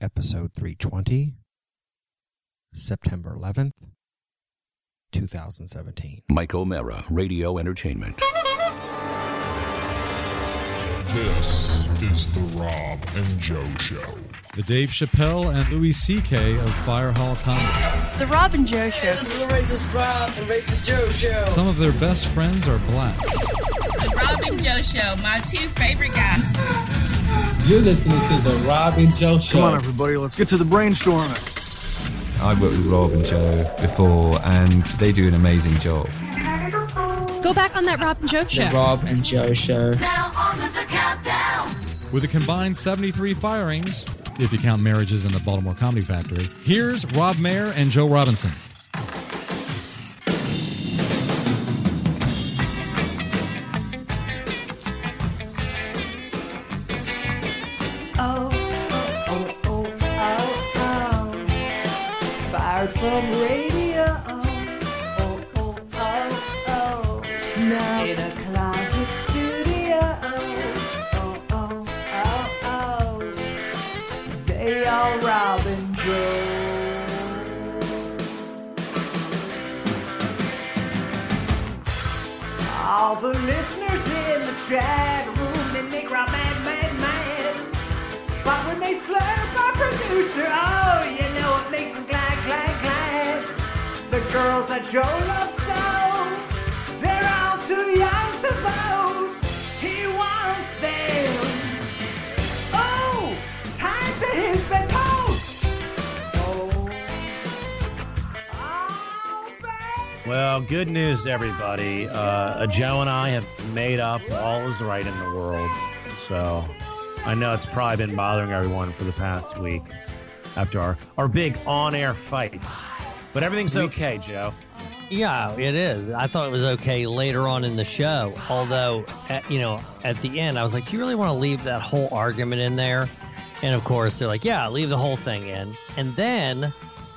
episode 320, September 11th, 2017. Mike O'Mara, Radio Entertainment. This is the Rob and Joe Show. The Dave Chappelle and Louis C.K. of Fire Hall Comedy. The Rob and Joe Show. This is the Racist Rob and Racist Joe Show. Some of their best friends are black. The Rob and Joe Show, my two favorite guys. You're listening to the Rob and Joe Show. Come on, everybody, let's get to the brainstorming. I've worked with Rob and Joe before, and they do an amazing job. Go back on that Rob and Joe Show. The Rob and Joe Show. Now on with the countdown. With a combined 73 firings, if you count marriages in the Baltimore Comedy Factory, here's Rob Mayer and Joe Robinson. Fired from radio. Now in a closet studio. They are Rob and Joe. All the listeners in the chat room, they make Rob mad, mad, mad. But when they slurp our producer, oh, you know it makes them glad, glad, glad. The girls that Joe loves so, they're all too young to vote. He wants them. Oh, time to his bedpost. Well, good news, everybody. Joe and I have made up. All is right in the world. So I know it's probably been bothering everyone for the past week after our big on-air fight. But everything's okay, Joe. Yeah, it is. I thought it was okay later on in the show. Although, at the end, I was like, do you really want to leave that whole argument in there? And, of course, they're like, yeah, leave the whole thing in. And then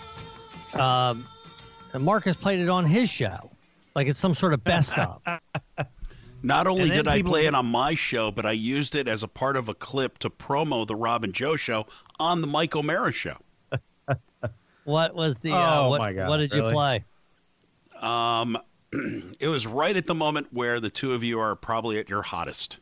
Marcus played it on his show. Like it's some sort of best of. Not only did I play it on my show, but I used it as a part of a clip to promo the Rob and Joe Show on the Mike O'Mara Show. What was the? My God, what did really? you play? It was right at the moment where the two of you are probably at your hottest.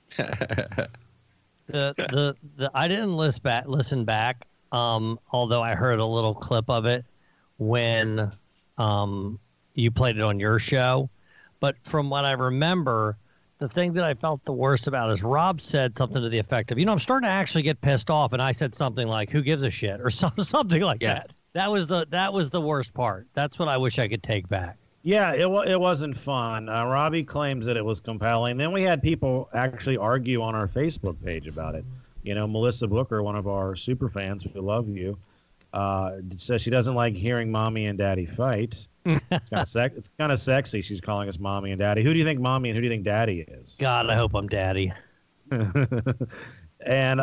The I didn't listen back. Although I heard a little clip of it when you played it on your show. But from what I remember, the thing that I felt the worst about is Rob said something to the effect of, I'm starting to actually get pissed off, and I said something like, "Who gives a shit?" or something like that. That was the worst part. That's what I wish I could take back. Yeah, it wasn't fun. Robbie claims that it was compelling. Then we had people actually argue on our Facebook page about it. Melissa Booker, one of our super fans, we love you, says she doesn't like hearing mommy and daddy fight. It's kind of sexy. She's calling us mommy and daddy. Who do you think mommy and who do you think daddy is? God, I hope I'm daddy. And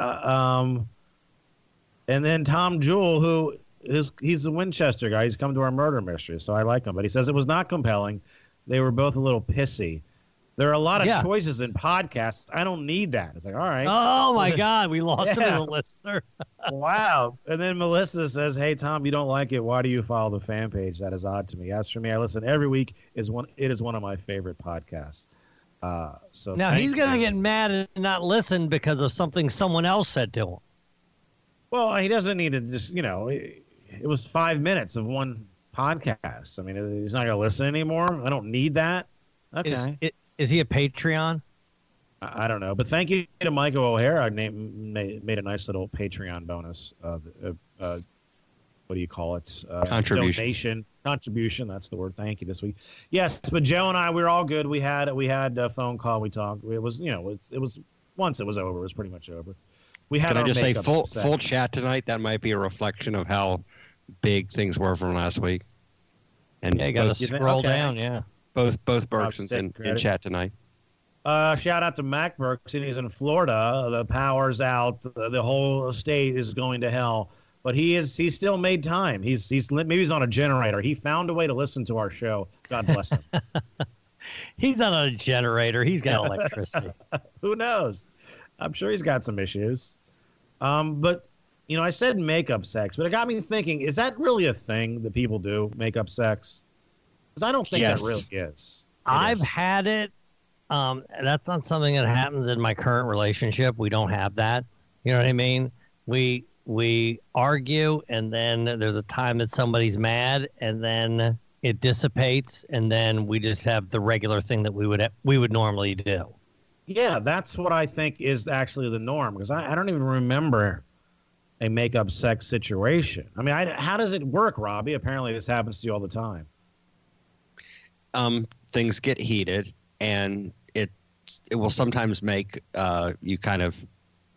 then Tom Jewell, he's a Winchester guy. He's come to our murder mystery, so I like him. But he says it was not compelling. They were both a little pissy. There are a lot of choices in podcasts. I don't need that. It's like, all right. Oh, my God. We lost him as a listener. Wow. And then Melissa says, hey, Tom, you don't like it. Why do you follow the fan page? That is odd to me. As for me, I listen every week. It is one of my favorite podcasts. So now he's going to get mad and not listen because of something someone else said to him. Well, he doesn't need to just, it was 5 minutes of one podcast. I mean, he's not going to listen anymore. I don't need that. Okay. Is he a Patreon? I don't know, but thank you to Michael O'Hara. Made a nice little Patreon bonus. What do you call it? Contribution. Contribution. That's the word. Thank you this week. Yes, but Joe and I, we were all good. We had a phone call. We talked. It was, it was once it was over. It was pretty much over. We had. Can I just say full set. chat tonight? That might be a reflection of how big things were from last week. And you got to scroll down. Yeah. Both Bergsons in chat tonight. Shout out to Mac Bergson. He's in Florida. The power's out. The whole state is going to hell. But he's still made time. Maybe he's on a generator. He found a way to listen to our show. God bless him. He's not on a generator. He's got electricity. Who knows? I'm sure he's got some issues. But I said makeup sex, but it got me thinking, is that really a thing that people do, makeup sex? Because I don't think that really is. I've had it. That's not something that happens in my current relationship. We don't have that. You know what I mean? We argue, and then there's a time that somebody's mad, and then it dissipates, and then we just have the regular thing that we would normally do. Yeah, that's what I think is actually the norm, because I don't even remember a makeup sex situation. I mean, how does it work, Robbie? Apparently this happens to you all the time. Things get heated, and it will sometimes make you kind of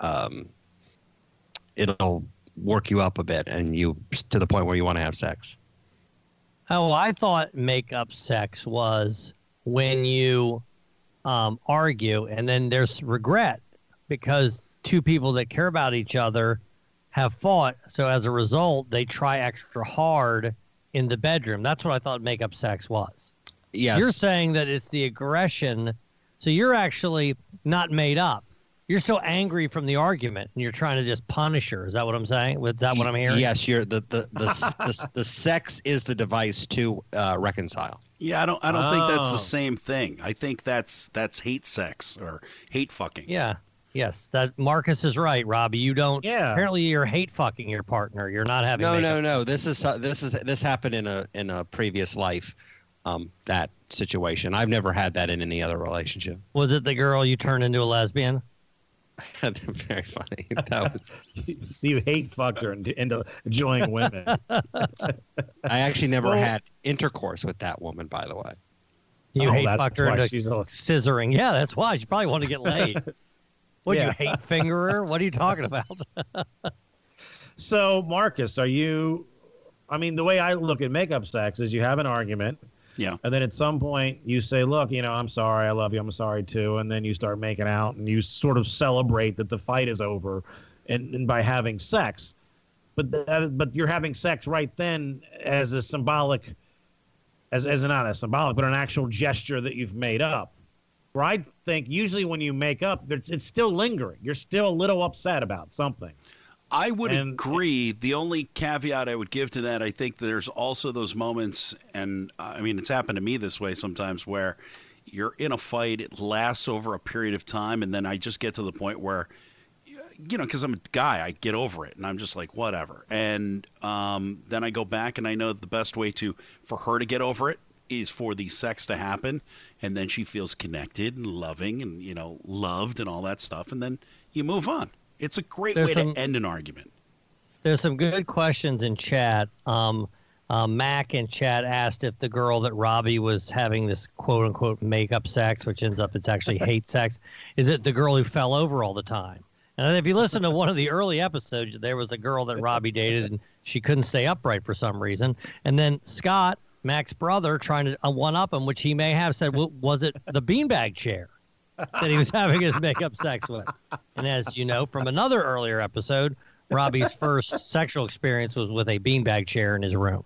it'll work you up a bit, and you to the point where you want to have sex. Oh, I thought makeup sex was when you argue, and then there's regret because two people that care about each other have fought. So as a result, they try extra hard in the bedroom. That's what I thought makeup sex was. Yes. You're saying that it's the aggression. So you're actually not made up. You're still angry from the argument, and you're trying to just punish her. Is that what I'm saying? Is that what I'm hearing? Yes, the sex is the device to reconcile. Yeah, I don't think that's the same thing. I think that's hate sex or hate fucking. Yeah. Yes, that Marcus is right, Robbie. You don't. Yeah. Apparently, you're hate fucking your partner. You're not having. No. This happened in a previous life. That situation. I've never had that in any other relationship. Was it the girl you turned into a lesbian? Very funny. That was... You hate fucked her into enjoying women. I actually never had intercourse with that woman, by the way. You hate fucked her into scissoring. Yeah, that's why. She probably wanted to get laid. What, you hate fingerer? What are you talking about? So, Marcus, the way I look at makeup sex is you have an argument. Yeah. And then at some point you say, look, I'm sorry. I love you. I'm sorry, too. And then you start making out and you sort of celebrate that the fight is over and by having sex. But you're having sex right then as a symbolic, as not a symbolic, but an actual gesture that you've made up. Where I think usually when you make up, it's still lingering. You're still a little upset about something. I would agree. The only caveat I would give to that, I think there's also those moments, and it's happened to me this way sometimes, where you're in a fight, it lasts over a period of time, and then I just get to the point where, because I'm a guy, I get over it, and I'm just like, whatever. And then I go back, and I know the best way for her to get over it is for the sex to happen, and then she feels connected and loving and, loved and all that stuff, and then you move on. It's a great way to end an argument. There's some good questions in chat. Mac in chat asked if the girl that Robbie was having this quote-unquote makeup sex, which ends up it's actually hate sex, is it the girl who fell over all the time? And if you listen to one of the early episodes, there was a girl that Robbie dated, and she couldn't stay upright for some reason. And then Scott, Mac's brother, trying to one-up him, which he may have said, well, was it the beanbag chair that he was having his makeup sex with? And as you know from another earlier episode, Robbie's first sexual experience was with a beanbag chair in his room.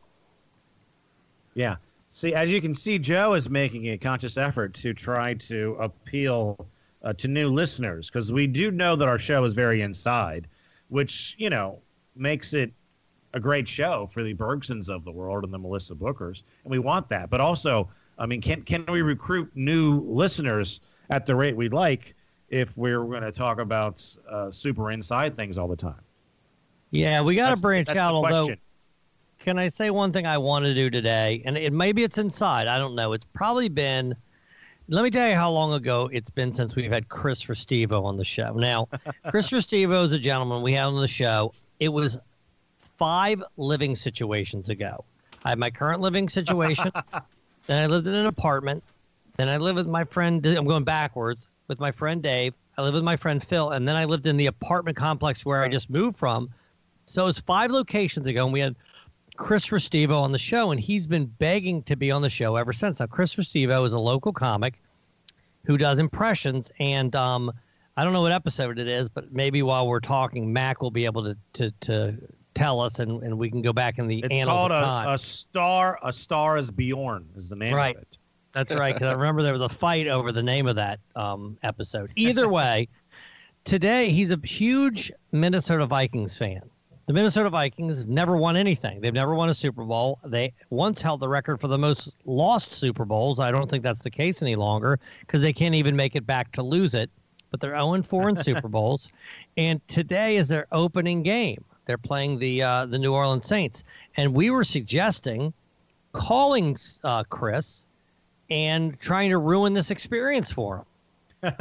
Yeah. See, as you can see, Joe is making a conscious effort to try to appeal to new listeners, because we do know that our show is very inside, which, makes it a great show for the Bergsons of the world and the Melissa Bookers. And we want that. But also, can we recruit new listeners at the rate we'd like if we're going to talk about super inside things all the time? Yeah, we got to branch out. Although, can I say one thing I want to do today? And maybe it's inside. I don't know. It's probably been, let me tell you how long ago it's been since we've had Chris Restivo on the show. Now, Chris Restivo is a gentleman we had on the show. It was 5 living situations ago. I have my current living situation. Then I lived in an apartment. Then I lived with my friend, I'm going backwards, with my friend Dave. I lived with my friend Phil. And then I lived in the apartment complex where I just moved from. So it's 5 locations ago. And we had Chris Restivo on the show. And he's been begging to be on the show ever since. Now, Chris Restivo is a local comic who does impressions. And I don't know what episode it is, but maybe while we're talking, Mac will be able to tell us, and we can go back in the annals of time. It's called A Star is Bjorn is the name of it. That's right, because I remember there was a fight over the name of that episode. Either way, today he's a huge Minnesota Vikings fan. The Minnesota Vikings never won anything. They've never won a Super Bowl. They once held the record for the most lost Super Bowls. I don't think that's the case any longer because they can't even make it back to lose it. But they're 0-4 in Super Bowls. And today is their opening game. They're playing the New Orleans Saints. And we were suggesting calling Chris and trying to ruin this experience for him.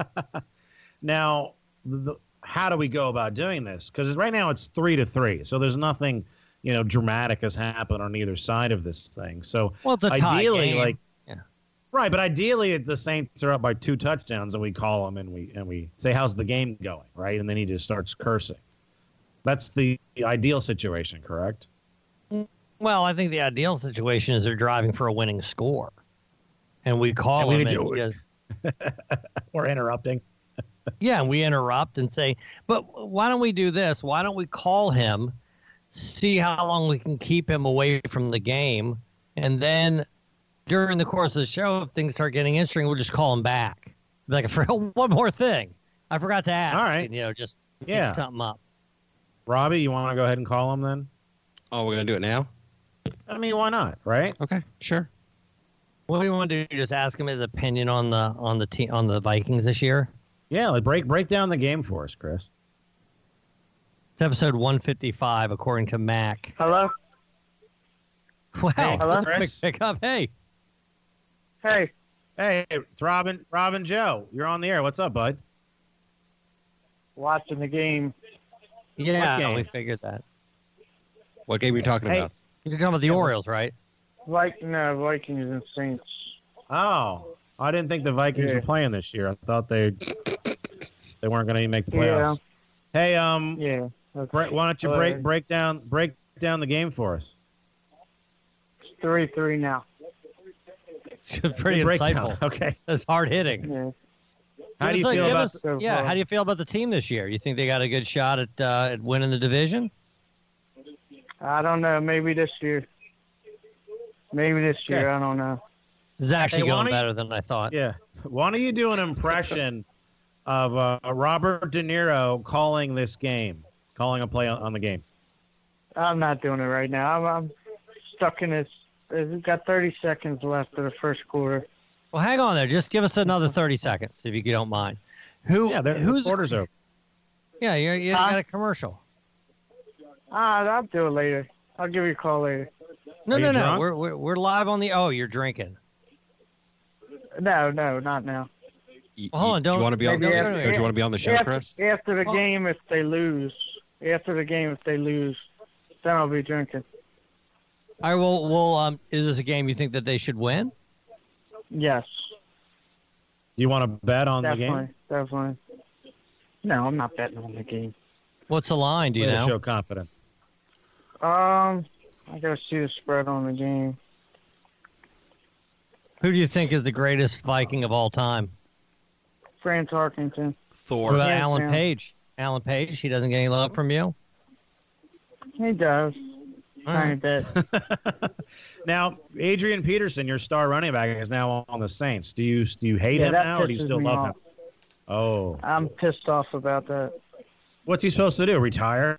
Now, how do we go about doing this? Because right now it's 3-3, so there's nothing, dramatic has happened on either side of this thing. So well, it's a tie ideally, game. Right, but ideally the Saints are up by 2 touchdowns, and we call them and we say, "How's the game going?" Right, and then he just starts cursing. That's the ideal situation, correct? Well, I think the ideal situation is they're driving for a winning score, and we call him. We're interrupting. Yeah, and we interrupt and say, but why don't we do this? Why don't we call him, see how long we can keep him away from the game, and then during the course of the show, if things start getting interesting, we'll just call him back. Be like, one more thing. I forgot to ask. All right. And, just pick something up. Robbie, you want to go ahead and call him then? Oh, we're going to do it now? I mean, why not, right? Okay, sure. What do you want to do? Just ask him his opinion on the Vikings this year? Yeah, like break down the game for us, Chris. It's episode 155, according to Mac. Hello? Wow. Hey, hello? Quick pickup. Hey. Hey. Hey, it's Robin Joe. You're on the air. What's up, bud? Watching the game. Yeah, game? we figured that. What game are you talking about? You're talking about the Orioles, right? Vikings and Saints. Oh, I didn't think the Vikings were playing this year. I thought they weren't going to make the playoffs. Yeah. Hey, Yeah. Okay. why don't you break down the game for us? It's 3-3 now. It's pretty insightful. Okay, that's hard hitting. Yeah. How do you feel about? How do you feel about the team this year? You think they got a good shot at winning the division? I don't know. Maybe this year. Okay. I don't know. This is actually going better than I thought. Yeah. Why don't you do an impression of Robert De Niro calling this game, calling a play on the game? I'm not doing it right now. I'm stuck in this. We've got 30 seconds left of the first quarter. Well, hang on there. Just give us another 30 seconds, if you don't mind. Who's the quarter's over? Yeah, you got a commercial. I'll do it later. I'll give you a call later. No. We're live on the. Oh, you're drinking. No, not now. Hold on, don't. You want to be on? Do you want to be on the show, Chris? After the game, if they lose, then I'll be drinking. All right. Well. Is this a game you think that they should win? Yes. Do you want to bet on the game? Definitely. No, I'm not betting on the game. What's the line? Do you know? Show confidence. I gotta see the spread on the game. Who do you think is the greatest Viking of all time? Franz Harkington. Thor. What about Alan Page? Alan Page, he doesn't get any love from you? He does. Tiny bit. Now, Adrian Peterson, your star running back, is now on the Saints. Do you hate him now, or do you still love him? Oh. I'm pissed off about that. What's he supposed to do? Retire?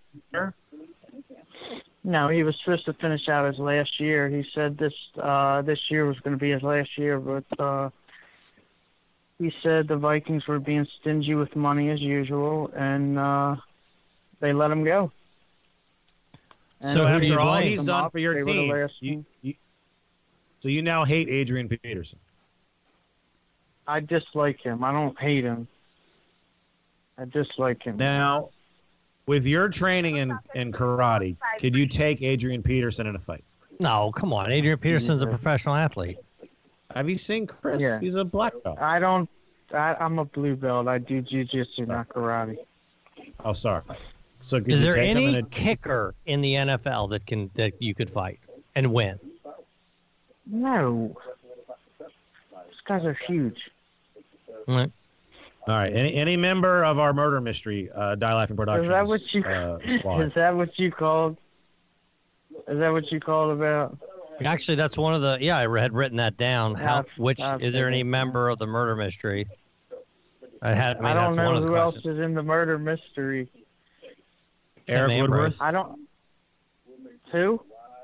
No, he was supposed to finish out his last year. He said this year was going to be his last year, but he said the Vikings were being stingy with money as usual, and they let him go. And so after all he's done for your team, so you now hate Adrian Peterson? I dislike him. I don't hate him. I dislike him. Now, with your training in karate, could you take Adrian Peterson in a fight? No, come on. Adrian Peterson's a professional athlete. Have you seen Chris? Yeah. He's a black belt. I'm a blue belt. I do jiu-jitsu, not karate. Oh, sorry. So is there any kicker in the NFL that you could fight and win? No. These guys are huge. Right. All right. Any member of our murder mystery, Die Laughing Productions? Is that what you? squad? Is that what you called? Is that what you called about? Actually, that's one of the. Yeah, I had written that down. Is there any member of the murder mystery? I don't know who else is in the murder mystery. Eric Woodworth. I don't. Who?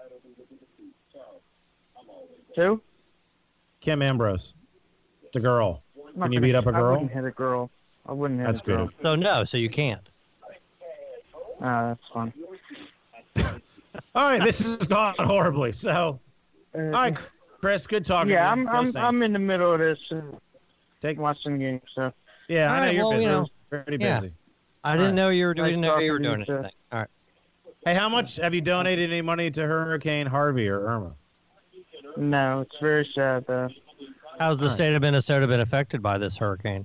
Who? Kim Ambrose. The girl. I'm not Can you gonna- beat up a I girl? wouldn't hit a girl. I wouldn't hit That's a girl. good. So no, so you can't. That's fine. All right, this has gone horribly. So, all right, Chris, good talking. Yeah, to you. Go I'm Saints. in the middle of this and Take watching the game. So Yeah, All I know right, you're well, busy. you know, Pretty yeah. busy. I didn't know you were. We Nice didn't know you were talking to doing you, sir. anything. All right. Hey, how much have you donated any money to Hurricane Harvey or Irma? no, it's very sad though. How's the state of Minnesota been affected by this hurricane?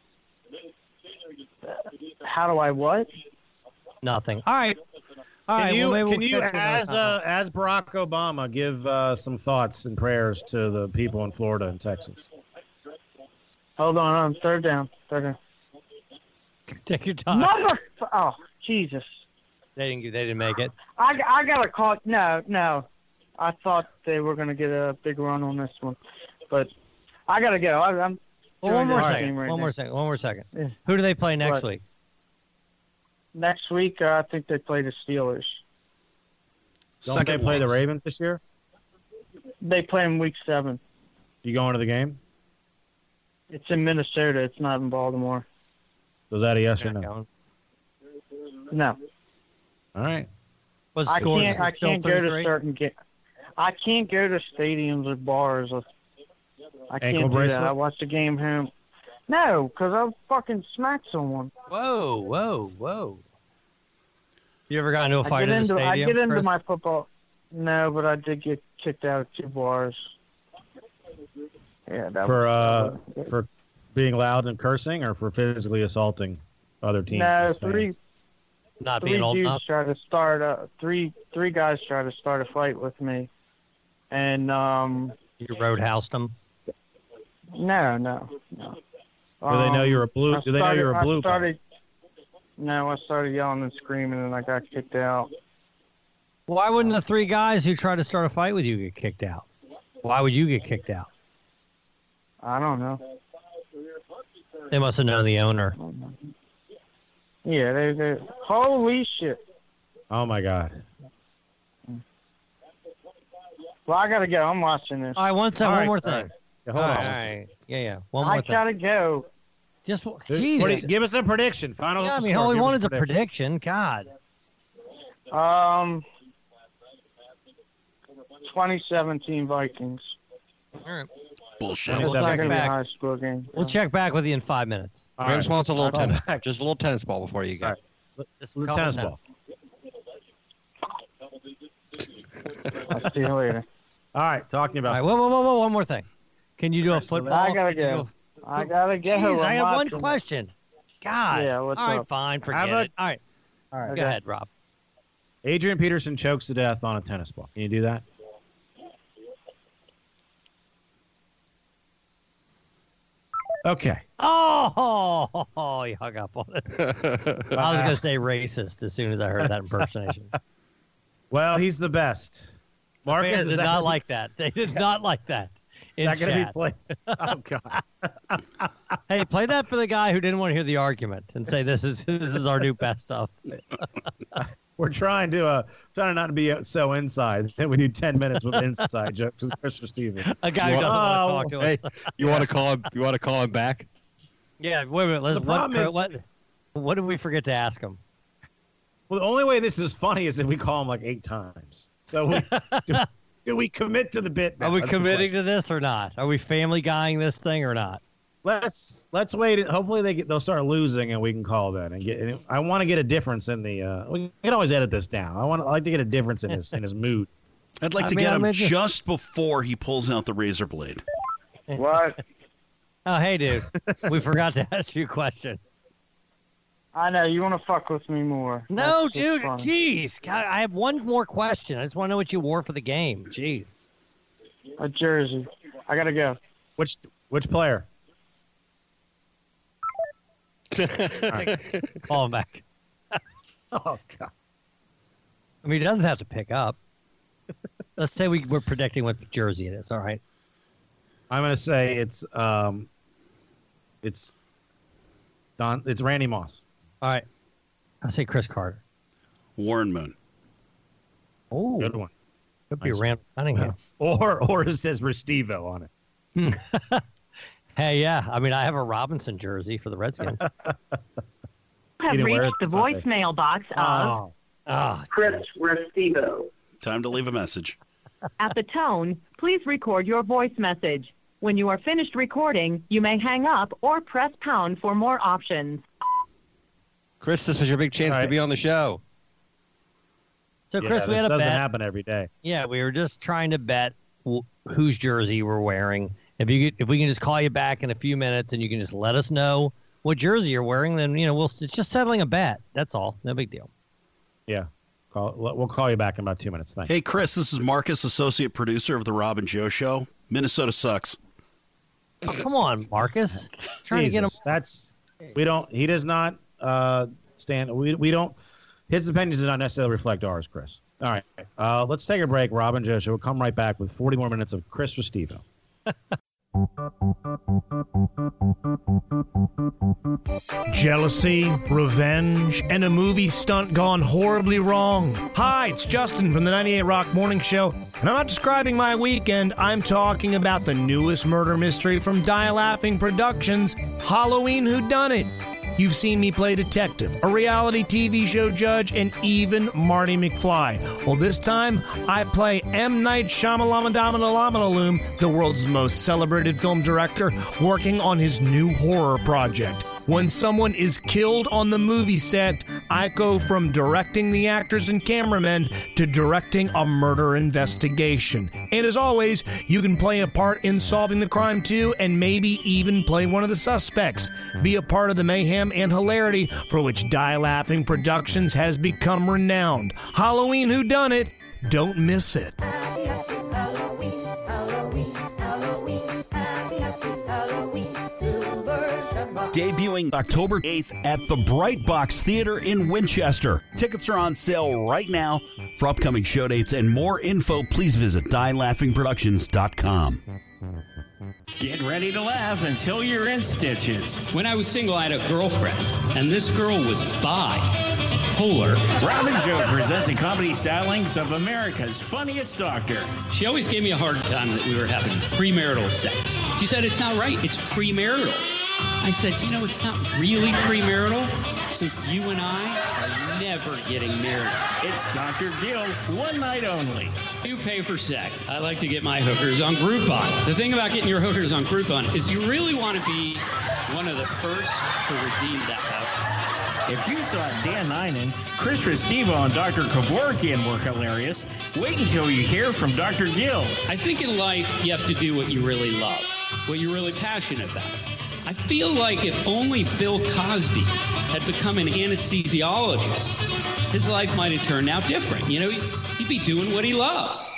How do I what? Nothing. All right. All right. Can you, well, maybe can we'll you catch another time. as Barack Obama, give some thoughts and prayers to the people in Florida and Texas? Hold on, third down. Take your time. Oh, Jesus. They didn't make it. I got a call. No. I thought they were going to get a big run on this one. But I got to go. I'm Well, doing one more this second. game right One now. more second. Yeah. Who do they play next What? week? Next week, I think they play the Steelers. Don't they play the Ravens this year? They play in week 7. You going to the game? It's in Minnesota. It's not in Baltimore. Was that a yes or no? No. All right. I can't go to certain games. I can't go to stadiums or bars. I can't Ankle do bracelet? that. I watch the game home. No, because I'll fucking smack someone. Whoa. You ever got into a fight in the stadium? I get into Chris? my football. No, but I did get kicked out of 2 bars. Yeah, that was, For being loud and cursing, or for physically assaulting other teams? no, fans? three dudes tried to start three guys tried to start a fight with me, and You roadhoused them. no. Do they know you're a blue? Do they know you're a blue? No, I started yelling and screaming, and I got kicked out. Why wouldn't the 3 guys who tried to start a fight with you get kicked out? Why would you get kicked out? I don't know. They must have known the owner. Yeah, they holy shit. Oh my God. Well, I gotta go. I'm watching this. All right, one more thing. All right. Yeah, hold on. All right. Yeah. One more I thing. gotta go. Just What Jesus. give us a prediction. Final. Yeah, I mean, score. all we Give us wanted is a prediction. God. 2017 Vikings. All right. Bullshit. We'll It's not check gonna be a back. high score game. We'll check back with you in 5 minutes. All Graham right. Small's a little I'll tennis, back. just a little tennis ball before you go. All right. Just The couple tennis times. ball. I'll see you later. All right. Talking All about. right. Whoa. One more thing. Can you do a football? I gotta can you go. do I gotta go. Jeez, I I'm have one watching. question. God. Yeah, what's all right, up? fine. How Forget about- it. All right. All right. Go ahead, Rob. Adrian Peterson chokes to death on a tennis ball. Can you do that? Okay. Oh, you hung up on it. I was going to say racist as soon as I heard that impersonation. Well, he's the best. Marcus Fans is did that not gonna like that. They did not like that. In Is that going to chat. be played? Oh God. Hey, play that for the guy who didn't want to hear the argument and say this is our new best of. We're trying to not be so inside that we do 10 minutes with inside jokes with Christopher Stevens. A guy who doesn't want to talk to us. You want to call him? You want to call him back? Yeah, wait a minute. Let's, The problem is- what did we forget to ask him? Well, the only way this is funny is if we call him like 8 times. So do we commit to the bit now? Are we That's the committing question. to this or not? Are we family guying this thing or not? Let's wait. Hopefully they'll start losing and we can call that and get. And I want to get a difference in the. We can always edit this down. I like to get a difference in his mood. I'd like to get him just before he pulls out the razor blade. What? Oh, hey, dude. We forgot to ask you a question. I know you want to fuck with me more. No, That's just dude. funny. Jeez. God, I have one more question. I just want to know what you wore for the game. Jeez. A jersey. I gotta go. Which player? Call him back. Oh God. I mean, he doesn't have to pick up. Let's say we're predicting what jersey it is. All right. I'm gonna say it's Randy Moss. All right. I'll say Chris Carter. Warren Moon. Oh, good one. Could be Rand Cunningham. Or it says Restivo on it. Hey, yeah. I mean, I have a Robinson jersey for the Redskins. Have reached the voicemail box of Chris Restivo. Time to leave a message. At the tone, please record your voice message. When you are finished recording, you may hang up or press pound for more options. Chris, this was your big chance to be on the show. So, Chris, we had a bet. Doesn't happen every day. Yeah, we were just trying to bet whose jersey you were wearing. If we can just call you back in a few minutes and you can just let us know what jersey you're wearing, then it's just settling a bet. That's all. No big deal. Yeah. We'll call you back in about 2 minutes. Thanks. Hey, Chris, this is Marcus, associate producer of the Rob and Joe Show. Minnesota sucks. Oh, come on, Marcus. Trying to get him. He does not stand. We don't. His opinions do not necessarily reflect ours, Chris. All right. Let's take a break. Rob and Joe Show. We'll come right back with 40 more minutes of Chris Restivo. Jealousy, revenge, and a movie stunt gone horribly wrong. Hi, it's Justin from the 98 Rock Morning Show, and I'm not describing my weekend. I'm talking about the newest murder mystery from Die Laughing Productions, Halloween Whodunit. You've seen me play detective, a reality TV show judge, and even Marty McFly. Well, this time, I play M. Night Shyamalan, the world's most celebrated film director, working on his new horror project. When someone is killed on the movie set, I go from directing the actors and cameramen to directing a murder investigation. And as always, you can play a part in solving the crime too, and maybe even play one of the suspects. Be a part of the mayhem and hilarity for which Die Laughing Productions has become renowned. Halloween Whodunit, don't miss it. Debuting October 8th at the Bright Box Theater in Winchester. Tickets are on sale right now. For upcoming show dates and more info, please visit DieLaughingProductions.com. Get ready to laugh until you're in stitches. When I was single, I had a girlfriend, and this girl was bipolar. Rob and Joe present the comedy stylings of America's Funniest Doctor. She always gave me a hard time that we were having premarital sex. She said, it's not right, it's premarital. I said, it's not really premarital, since you and I are never getting married. It's Dr. Gill, one night only. You pay for sex. I like to get my hookers on Groupon. The thing about getting your hookers on Groupon is you really want to be one of the first to redeem that voucher. If you thought Dan Ninen, Chris Restivo, and Dr. Kevorkian were hilarious, wait until you hear from Dr. Gill. I think in life you have to do what you really love, what you're really passionate about. I feel like if only Bill Cosby had become an anesthesiologist, his life might have turned out different. He'd be doing what he loves.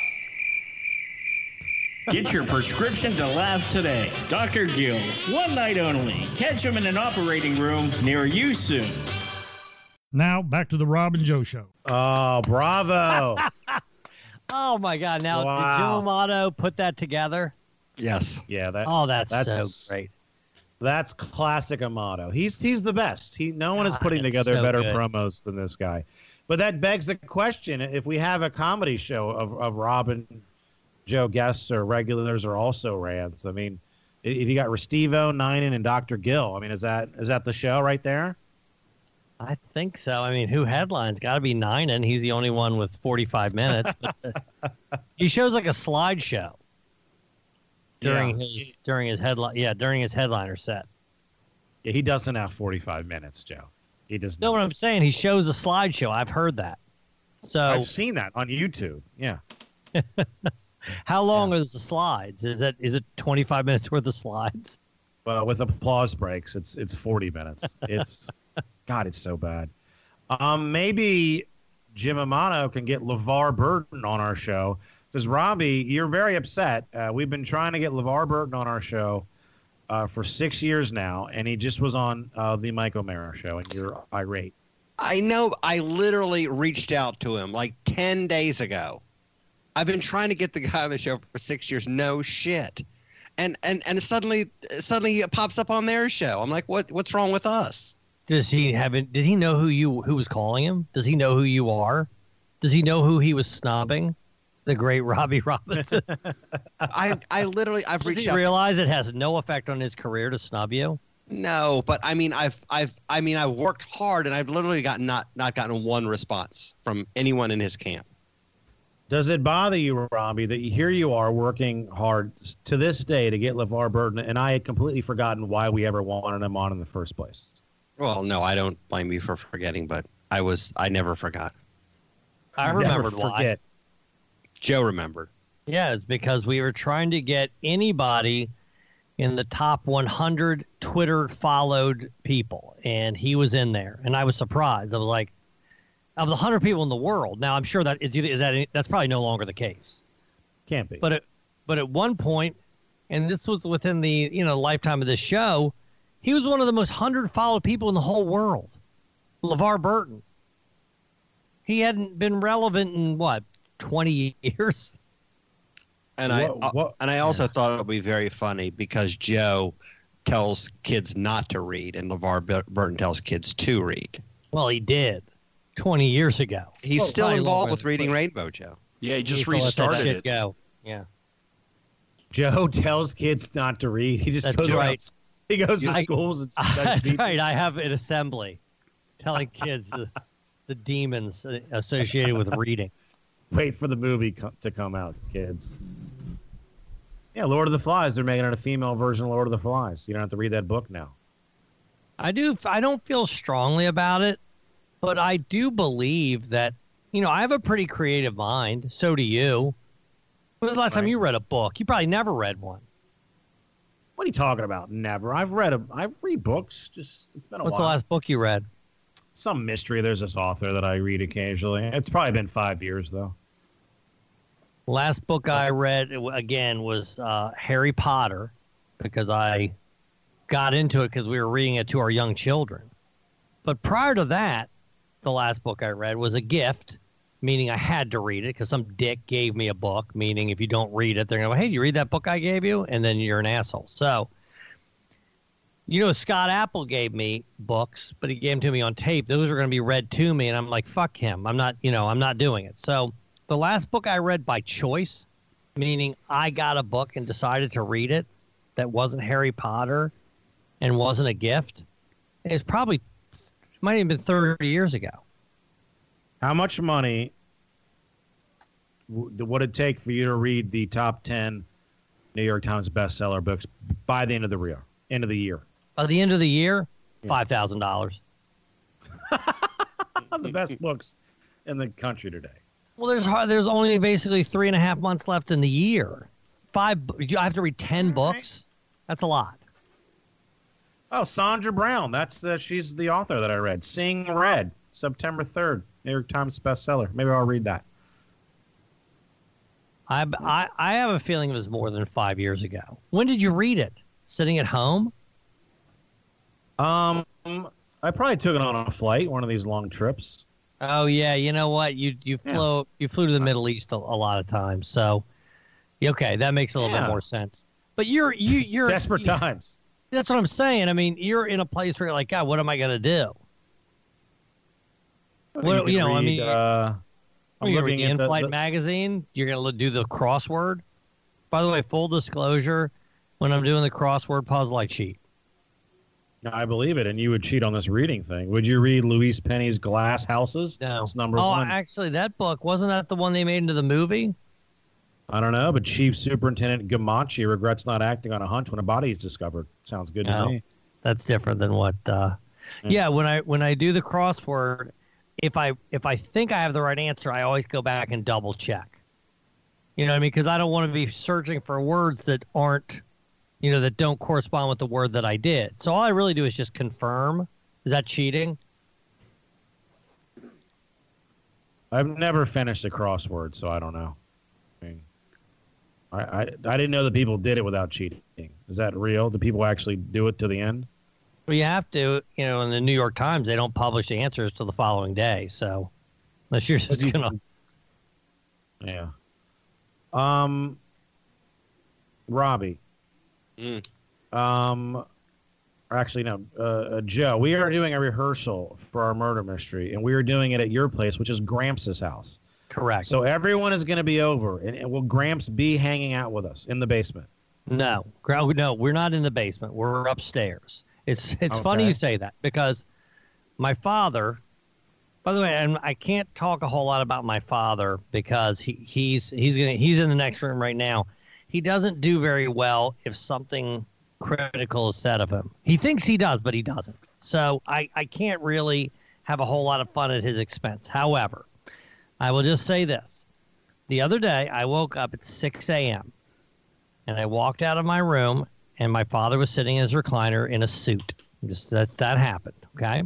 Get your prescription to laugh today. Dr. Gill, one night only. Catch him in an operating room near you soon. Now, back to the Rob and Joe Show. Oh, bravo. Oh, my God. Now, wow. Did Joe Amato put that together? Yes. Yeah. That's so great. That's classic Amato. He's the best. No one is putting together better promos than this guy. But that begs the question: if we have a comedy show of Rob and Joe guests or regulars or also rants, I mean, if you got Restivo, Ninen, and Dr. Gill, I mean, is that the show right there? I think so. I mean, who headlines? Got to be Ninen. He's the only one with 45 minutes. But he shows like a slideshow. During his headliner set. Yeah, he doesn't have 45 minutes, Joe. He does. No, what I'm saying, he shows a slideshow. I've heard that. So I've seen that on YouTube. Yeah. How long is the slides? Is it 25 minutes worth of slides? Well, with applause breaks, it's 40 minutes. It's God, it's so bad. Maybe Jim Amato can get LeVar Burton on our show. Because, Robbie, you're very upset. We've been trying to get LeVar Burton on our show for 6 years now, and he just was on the Mike O'Mara show, and you're irate. I know. I literally reached out to him like 10 days ago. I've been trying to get the guy on the show for 6 years. No shit. And suddenly it pops up on their show. I'm like, what's wrong with us? Did he know who was calling him? Does he know who you are? Does he know who he was snobbing? The great Robbie Robinson. I've reached out. Does he realize it has no effect on his career to snub you? No, but I mean, I've worked hard, and I've literally not gotten one response from anyone in his camp. Does it bother you, Robbie, that here you are working hard to this day to get LeVar Burton, and I had completely forgotten why we ever wanted him on in the first place? Well, no, I don't blame you for forgetting, but I never forgot. I remembered why. Joe remembered. Yeah, it's because we were trying to get anybody in the top 100 Twitter followed people, and he was in there, and I was surprised. I was like, of the 100 people in the world. Now I'm sure that that's probably no longer the case. Can't be. But at one point, and this was within the lifetime of this show, he was one of the most 100 followed people in the whole world. LeVar Burton. He hadn't been relevant in 20 years. And I also thought it would be very funny because Joe tells kids not to read, and LeVar Burton tells kids to read. Well, he did 20 years ago. He's still involved with Reading Rainbow, Joe. Yeah, he just restarted it. Go. Yeah. Joe tells kids not to read. He just goes right. around. He goes to schools and That's people. right. I have an assembly telling kids the demons associated with reading. Wait for the movie to come out, kids. Yeah, Lord of the Flies. They're making it a female version of Lord of the Flies. You don't have to read that book now. I don't feel strongly about it, but I do believe that, I have a pretty creative mind. So do you. When was the last time you read a book? You probably never read one. What are you talking about? Never. I read books. Just it's been a while. What's the last book you read? Some mystery. There's this author that I read occasionally. It's probably been 5 years though. Last book I read again was Harry Potter, because I got into it because we were reading it to our young children. But prior to that, the last book I read was a gift, meaning I had to read it because some dick gave me a book, meaning if you don't read it, they're going to go, hey, you read that book I gave you? And then you're an asshole. So, Scott Apple gave me books, but he gave them to me on tape. Those are going to be read to me, and I'm like, fuck him. I'm not doing it. So the last book I read by choice, meaning I got a book and decided to read it that wasn't Harry Potter and wasn't a gift, is probably might have been 30 years ago. How much money would it take for you to read the top 10 New York Times bestseller books by the end of the year? By the end of the year, $5,000. The best books in the country today. Well, there's only basically 3.5 months left in the year. I have to read 10 books. That's a lot. Oh, Sandra Brown. She's the author that I read. Sing Red, September 3rd, New York Times bestseller. Maybe I'll read that. I have a feeling it was more than 5 years ago. When did you read it? Sitting at home? I probably took it on a flight, one of these long trips. Oh yeah, you know what? You flew to the Middle East a lot of times, so okay, that makes a little bit more sense. But you're desperate times. That's what I'm saying. I mean, you're in a place where you're like, God, what am I gonna do? I'm looking at the in-flight magazine. You're gonna do the crossword. By the way, full disclosure, when I'm doing the crossword puzzle, I cheat. I believe it, and you would cheat on this reading thing. Would you read Louise Penny's Glass Houses? No. That's number one. Actually, that book, wasn't that the one they made into the movie? I don't know, but Chief Superintendent Gamache regrets not acting on a hunch when a body is discovered. Sounds good to me. That's different than what. Yeah, when I do the crossword, if I think I have the right answer, I always go back and double check. You know what I mean? Because I don't want to be searching for words that aren't, that don't correspond with the word that I did. So all I really do is just confirm. Is that cheating? I've never finished a crossword, so I don't know. I mean, I didn't know that people did it without cheating. Is that real? Do people actually do it to the end? Well, you have to. In the New York Times, they don't publish the answers till the following day. So unless you're just gonna. Yeah. Robbie. or actually no, Joe, we are doing a rehearsal for our murder mystery, and we are doing it at your place, which is Gramps' house. Correct. So everyone is going to be over, and will Gramps be hanging out with us in the basement? No, we're not in the basement. We're upstairs. It's funny you say that because my father. By the way, and I can't talk a whole lot about my father because he's in the next room right now. He doesn't do very well if something critical is said of him. He thinks he does, but he doesn't. So I can't really have a whole lot of fun at his expense. However, I will just say this. The other day, I woke up at 6 a.m., and I walked out of my room, and my father was sitting in his recliner in a suit. That happened, okay?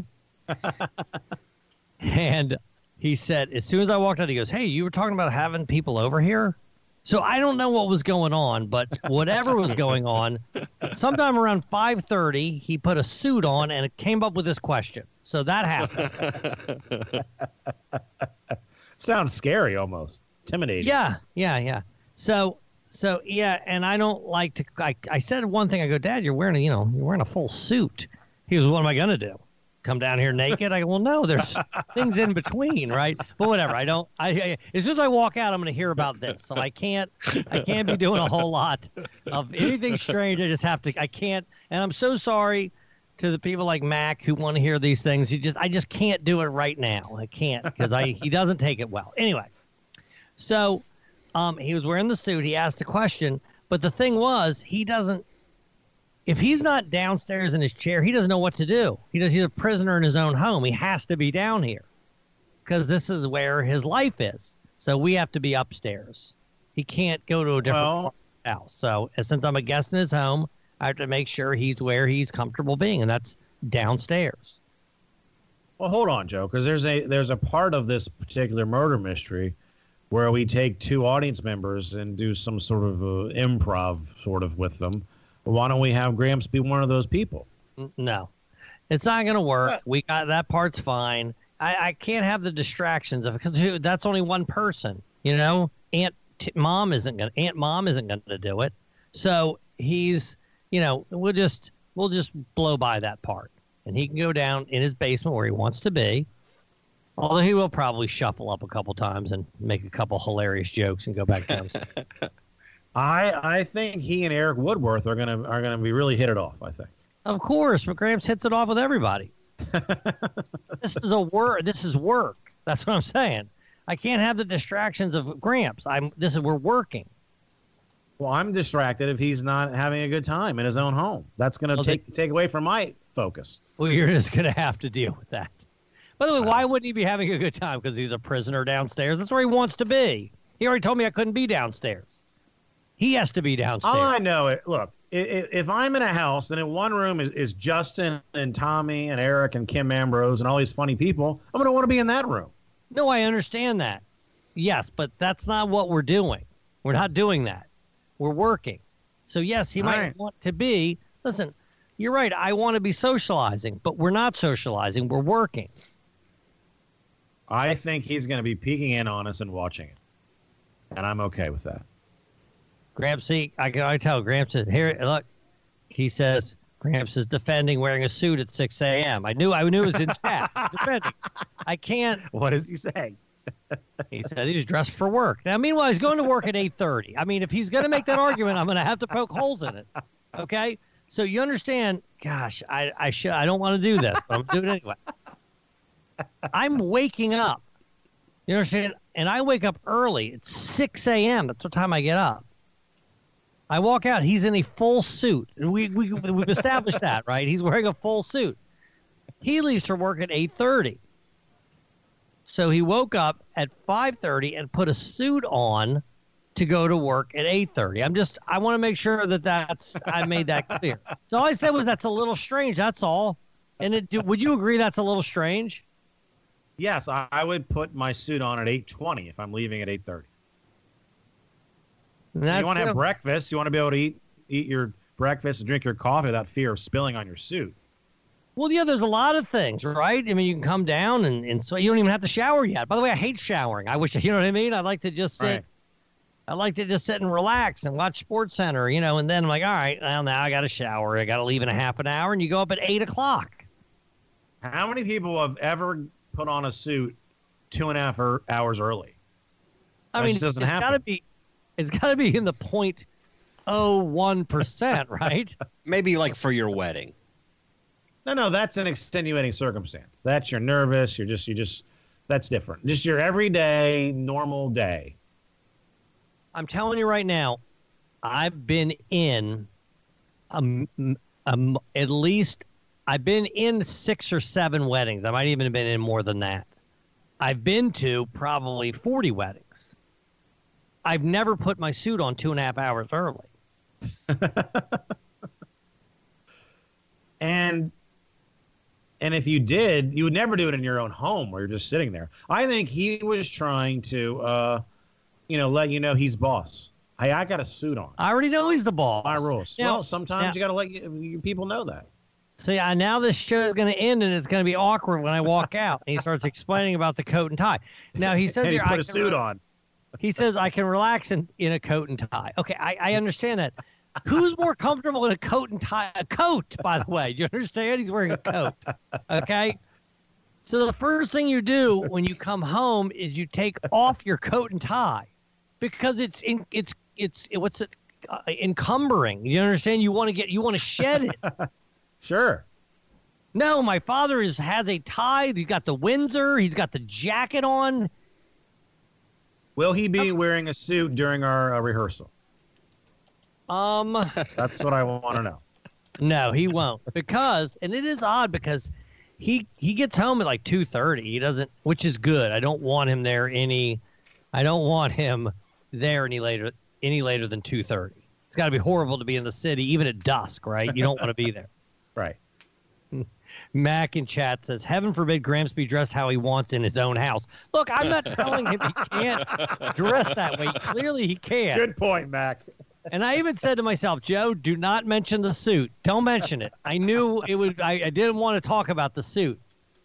And he said, as soon as I walked out, he goes, "Hey, you were talking about having people over here?" So I don't know what was going on, but whatever was going on, sometime around 5:30, he put a suit on and it came up with this question. So that happened. Sounds scary almost. Intimidating. Yeah. So yeah, and I don't like to I said one thing, I go, "Dad, you're wearing a full suit." He goes, "What am I gonna do? Come down here naked?" I go, "Well, no, there's things in between, right?" But whatever. I as soon as I walk out, I'm going to hear about this. So I can't be doing a whole lot of anything strange. I can't. And I'm so sorry to the people like Mac who want to hear these things. I just can't do it right now. I can't because he doesn't take it well. Anyway, so he was wearing the suit. He asked the question, but the thing was, if he's not downstairs in his chair, he doesn't know what to do. He's a prisoner in his own home. He has to be down here because this is where his life is. So we have to be upstairs. He can't go to a different house. So since I'm a guest in his home, I have to make sure he's where he's comfortable being, and that's downstairs. Well, hold on, Joe, because there's a part of this particular murder mystery where we take two audience members and do some sort of improv sort of with them. Why don't we have Gramps be one of those people? No, it's not going to work. We got that part's fine. I can't have the distractions of it because that's only one person. Aunt Mom isn't going to do it. So we'll just blow by that part, and he can go down in his basement where he wants to be. Although he will probably shuffle up a couple times and make a couple hilarious jokes and go back down. I think he and Eric Woodworth are gonna be really hit it off. I think. Of course, but Gramps hits it off with everybody. This is work. That's what I'm saying. I can't have the distractions of Gramps. We're working. Well, I'm distracted if he's not having a good time in his own home. That's gonna take away from my focus. Well, you're just gonna have to deal with that. By the way, why wouldn't he be having a good time? Because he's a prisoner downstairs. That's where he wants to be. He already told me I couldn't be downstairs. He has to be downstairs. Oh, I know it. Look, if I'm in a house and in one room is Justin and Tommy and Eric and Kim Ambrose and all these funny people, I'm going to want to be in that room. No, I understand that. Yes, but that's not what we're doing. We're not doing that. We're working. So, yes, he might want to be. Listen, you're right. I want to be socializing, but we're not socializing. We're working. I think he's going to be peeking in on us and watching it. And I'm okay with that. Gramps, I tell Gramps, here, look, he says, Gramps is defending wearing a suit at 6 a.m. I knew it was in chat. Defending. I can't. What is he saying? He said he's dressed for work. Now, meanwhile, he's going to work at 8:30. I mean, if he's going to make that argument, I'm going to have to poke holes in it. Okay? So you understand, gosh, I don't want to do this, but I'm doing it anyway. I'm waking up. You understand? And I wake up early. It's 6 a.m. That's what time I get up. I walk out. He's in a full suit. We've established that, right? He's wearing a full suit. He leaves for work at 8:30. So he woke up at 5:30 and put a suit on to go to work at 8:30. I want to make sure I made that clear. So all I said was that's a little strange. That's all. And would you agree that's a little strange? Yes, I would put my suit on at 8:20 if I'm leaving at 8:30. You want to have breakfast. You want to be able to eat your breakfast and drink your coffee without fear of spilling on your suit. Well, yeah, there's a lot of things, right? I mean, you can come down and so you don't even have to shower yet. By the way, I hate showering. I wish, you know what I mean? I'd like to just sit I like to just sit and relax and watch Sports Center, and then I'm like, all right, well, now I got to shower. I got to leave in a half an hour, and you go up at 8 o'clock. How many people have ever put on a suit 2.5 hours early? I mean, doesn't happen. It's got to be in the 0.01%, right? Maybe like for your wedding. No, that's an extenuating circumstance. That's you're nervous. You're just that's different. Just your everyday, normal day. I'm telling you right now, I've been in at least I've been in 6 or 7 weddings. I might even have been in more than that. I've been to probably 40 weddings. I've never put my suit on 2.5 hours early. And if you did, you would never do it in your own home where you're just sitting there. I think he was trying to, let you know he's boss. Hey, I got a suit on. I already know he's the boss. My rules. Well, sometimes you got to let people know that. See, now this show is going to end, and it's going to be awkward when I walk out. And he starts explaining about the coat and tie. Now, he says he's put a suit on. He says, I can relax in a coat and tie. Okay, I understand that. Who's more comfortable in a coat and tie? A coat, by the way. Do you understand? He's wearing a coat. Okay? So the first thing you do when you come home is you take off your coat and tie because it's encumbering. You understand? You want to shed it. Sure. No, my father has a tie. He's got the Windsor. He's got the jacket on. Will he be wearing a suit during our rehearsal? That's what I want to know. No, he won't. And it is odd because he gets home at like 2:30. He doesn't, which is good. I don't want him there any later than 2:30. It's got to be horrible to be in the city, even at dusk, right? You don't want to be there. Right. Mac in chat says, heaven forbid Gramps be dressed how he wants in his own house. Look, I'm not telling him he can't dress that way. Clearly he can. Good point, Mac. And I even said to myself, Joe, do not mention the suit. Don't mention it. I knew it would. I didn't want to talk about the suit.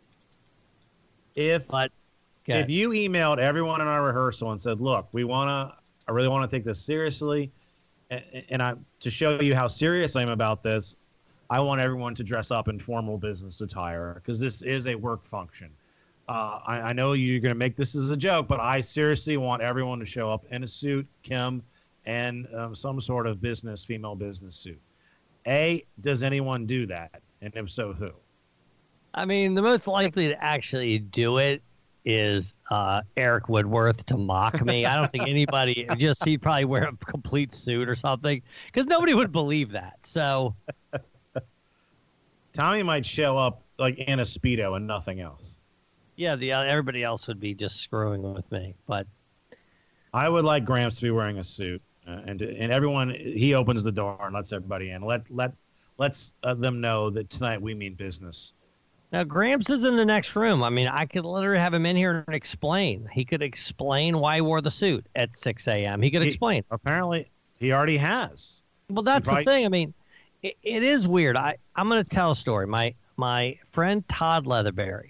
If you emailed everyone in our rehearsal and said, look, I really want to take this seriously, and to show you how serious I am about this, I want everyone to dress up in formal business attire because this is a work function. I know you're going to make this as a joke, but I seriously want everyone to show up in a suit, Kim, and some sort of female business suit. Does anyone do that? And if so, who? I mean, the most likely to actually do it is Eric Woodworth to mock me. I don't think anybody, he'd probably wear a complete suit or something because nobody would believe that. So Tommy might show up like in a Speedo and nothing else. Yeah, everybody else would be just screwing with me. But I would like Gramps to be wearing a suit, and everyone. He opens the door and lets everybody in. Let's them know that tonight we mean business. Now Gramps is in the next room. I mean, I could literally have him in here and explain. He could explain why he wore the suit at 6 a.m. He could explain. Apparently, he already has. Well, that's the thing. I mean, it is weird. I'm going to tell a story. My friend Todd Leatherberry,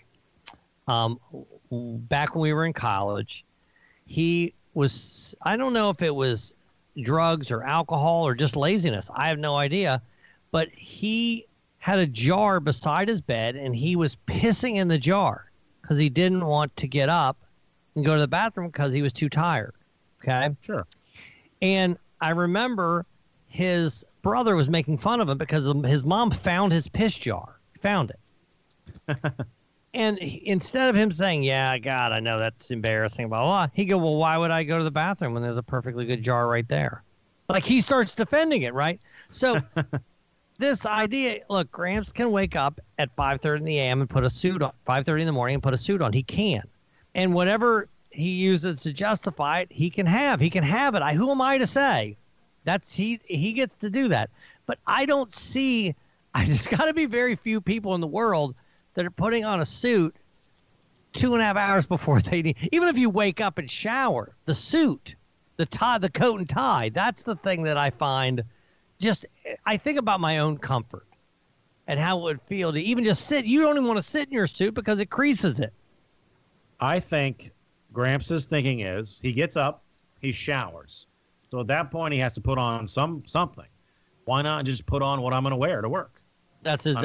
back when we were in college, he was, I don't know if it was drugs or alcohol or just laziness. I have no idea. But he had a jar beside his bed, and he was pissing in the jar because he didn't want to get up and go to the bathroom because he was too tired. Okay? Sure. And I remember his brother was making fun of him because his mom found his piss jar. Found it. And instead of him saying, yeah, God, I know that's embarrassing, blah, blah, he'd go, well, why would I go to the bathroom when there's a perfectly good jar right there? Like, he starts defending it, right? So this idea, look, Gramps can wake up at 5:30 in the a.m. and put a suit on, 5:30 in the morning and put a suit on. He can. And whatever he uses to justify it, he can have. He can have it. Who am I to say? He gets to do that. But I don't see, there's got to be very few people in the world that are putting on a suit 2.5 hours before they need. Even if you wake up and shower, the suit, the tie, the coat and tie, that's the thing that I find I think about my own comfort and how it would feel to even just sit. You don't even want to sit in your suit because it creases it. I think Gramps' thinking is he gets up, he showers. So at that point, he has to put on something. Why not just put on what I'm going to wear to work? That's his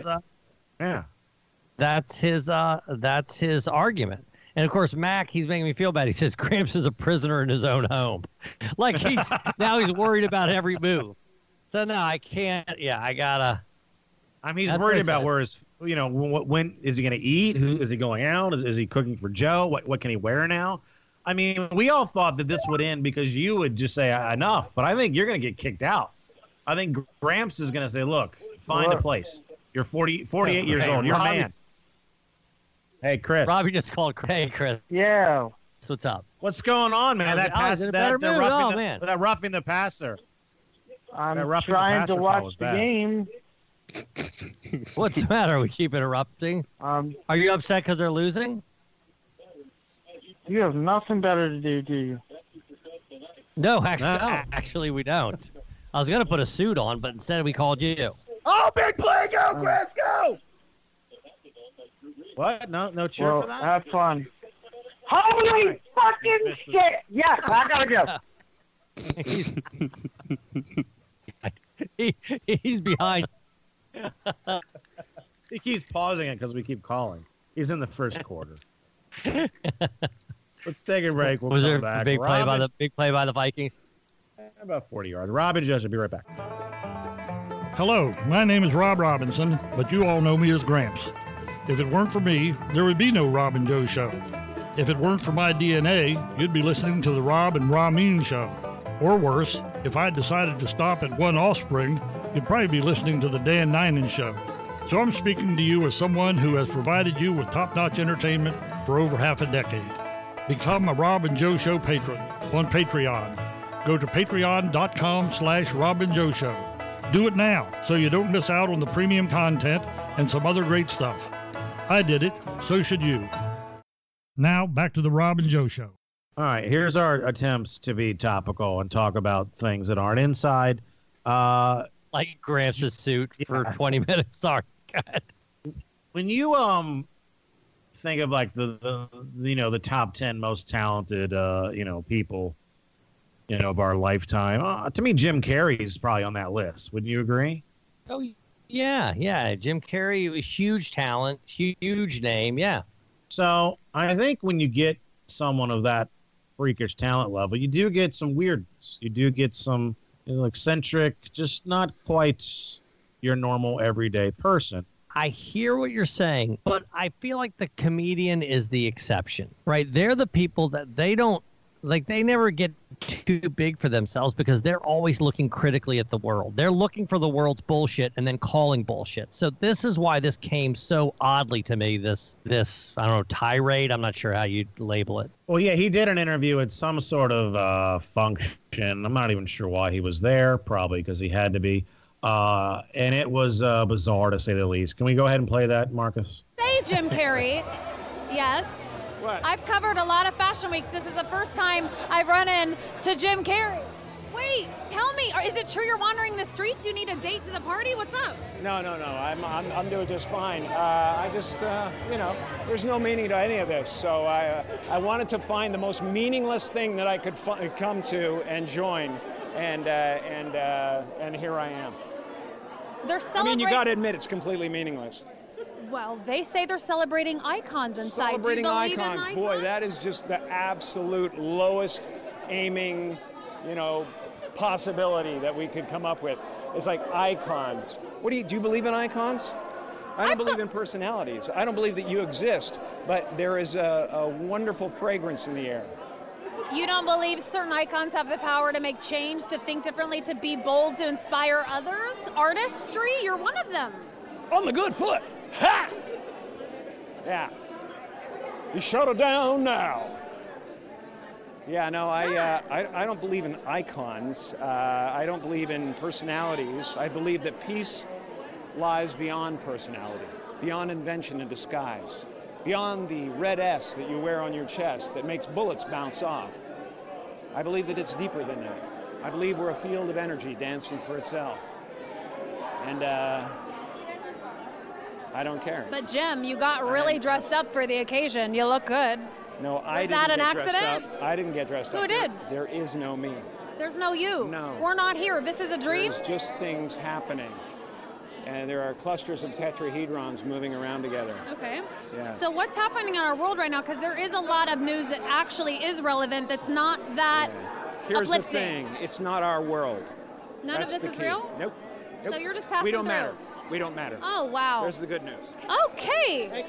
argument. And of course, Mac, he's making me feel bad. He says Gramps is a prisoner in his own home. Like now he's worried about every move. So no, I can't. Yeah, I gotta. I mean, he's worried about where his, when is he going to eat? Who is he going out? Is he cooking for Joe? What can he wear now? I mean, we all thought that this would end because you would just say enough, but I think you're going to get kicked out. I think Gramps is going to say, look, find a place. You're 48 years old. You're a man. Hey, Chris. Robbie just called. Hey, Chris. Yeah. What's up? What's going on, man? That roughing the passer. I'm trying to watch the game. What's the matter? Are we keep interrupting? Are you upset because they're losing? You have nothing better to do you? No, actually we don't. I was going to put a suit on, but instead we called you. Oh, big play. Go, Chris, go. What? No cheer for that? Have fun. Holy fucking shit! Yes, I gotta go. He's behind. He keeps pausing it because we keep calling. He's in the first quarter. Let's take a break. We'll come back. Big play by the Vikings? About 40 yards. Rob and Joe will be right back. Hello, my name is Rob Robinson, but you all know me as Gramps. If it weren't for me, there would be no Rob and Joe show. If it weren't for my DNA, you'd be listening to the Rob and Ramin show. Or worse, if I decided to stop at one offspring, you'd probably be listening to the Dan Ninen show. So I'm speaking to you as someone who has provided you with top-notch entertainment for over half a decade. Become a Rob and Joe Show patron on Patreon. Go to patreon.com/Rob and Joe Show. Do it now so you don't miss out on the premium content and some other great stuff. I did it, so should you. Now, back to the Rob and Joe Show. All right, here's our attempts to be topical and talk about things that aren't inside. Like Gramps' suit for 20 minutes. Sorry. God. When you think of like the top 10 most talented people of our lifetime, to me Jim Carrey is probably on that list. Wouldn't you agree? Oh yeah. Jim Carrey, huge talent, huge name. Yeah. So I think when you get someone of that freakish talent level, you do get some weirdness. You do get some eccentric, just not quite your normal everyday person. I hear what you're saying, but I feel like the comedian is the exception, right? They're the people that they never get too big for themselves because they're always looking critically at the world. They're looking for the world's bullshit and then calling bullshit. So this is why this came so oddly to me, this I don't know, tirade. I'm not sure how you'd label it. Well, yeah, he did an interview at some sort of function. I'm not even sure why he was there, probably because he had to be. And it was bizarre, to say the least. Can we go ahead and play that, Marcus? Say Jim Carrey. Yes. What? I've covered a lot of fashion weeks. This is the first time I've run into Jim Carrey. Wait, tell me, is it true you're wandering the streets? You need a date to the party? What's up? No. I'm doing just fine. I just, there's no meaning to any of this. So I wanted to find the most meaningless thing that I could come to and join, and here I am. They're celebrating. I mean, you got to admit it's completely meaningless. Well, they say they're celebrating icons inside. Celebrating Do you believe icons, in boy, that is just the absolute lowest aiming, possibility that we could come up with. It's like icons. Do you believe in icons? I don't believe in personalities. I don't believe that you exist, but there is a wonderful fragrance in the air. You don't believe certain icons have the power to make change, to think differently, to be bold, to inspire others? Artistry? You're one of them. On the good foot. Ha! Yeah. You shut it down now. Yeah, no, I don't believe in icons. I don't believe in personalities. I believe that peace lies beyond personality, beyond invention and disguise, beyond the red S that you wear on your chest that makes bullets bounce off. I believe that it's deeper than that. I believe we're a field of energy dancing for itself. And I don't care. But Jim, you got really dressed up for the occasion. You look good. No, I didn't Was that an get dressed accident? up. I didn't get dressed up. Who did? There is no me. There's no you. No. We're not here. This is a dream? There's just things happening. And there are clusters of tetrahedrons moving around together. Okay. Yes. So what's happening in our world right now? Because there is a lot of news that actually is relevant that's not that Here's uplifting. the thing. It's not our world. None That's of this the is key. real? Nope. So you're just passing We don't through. matter. We don't matter. Oh, wow. There's the good news. Okay.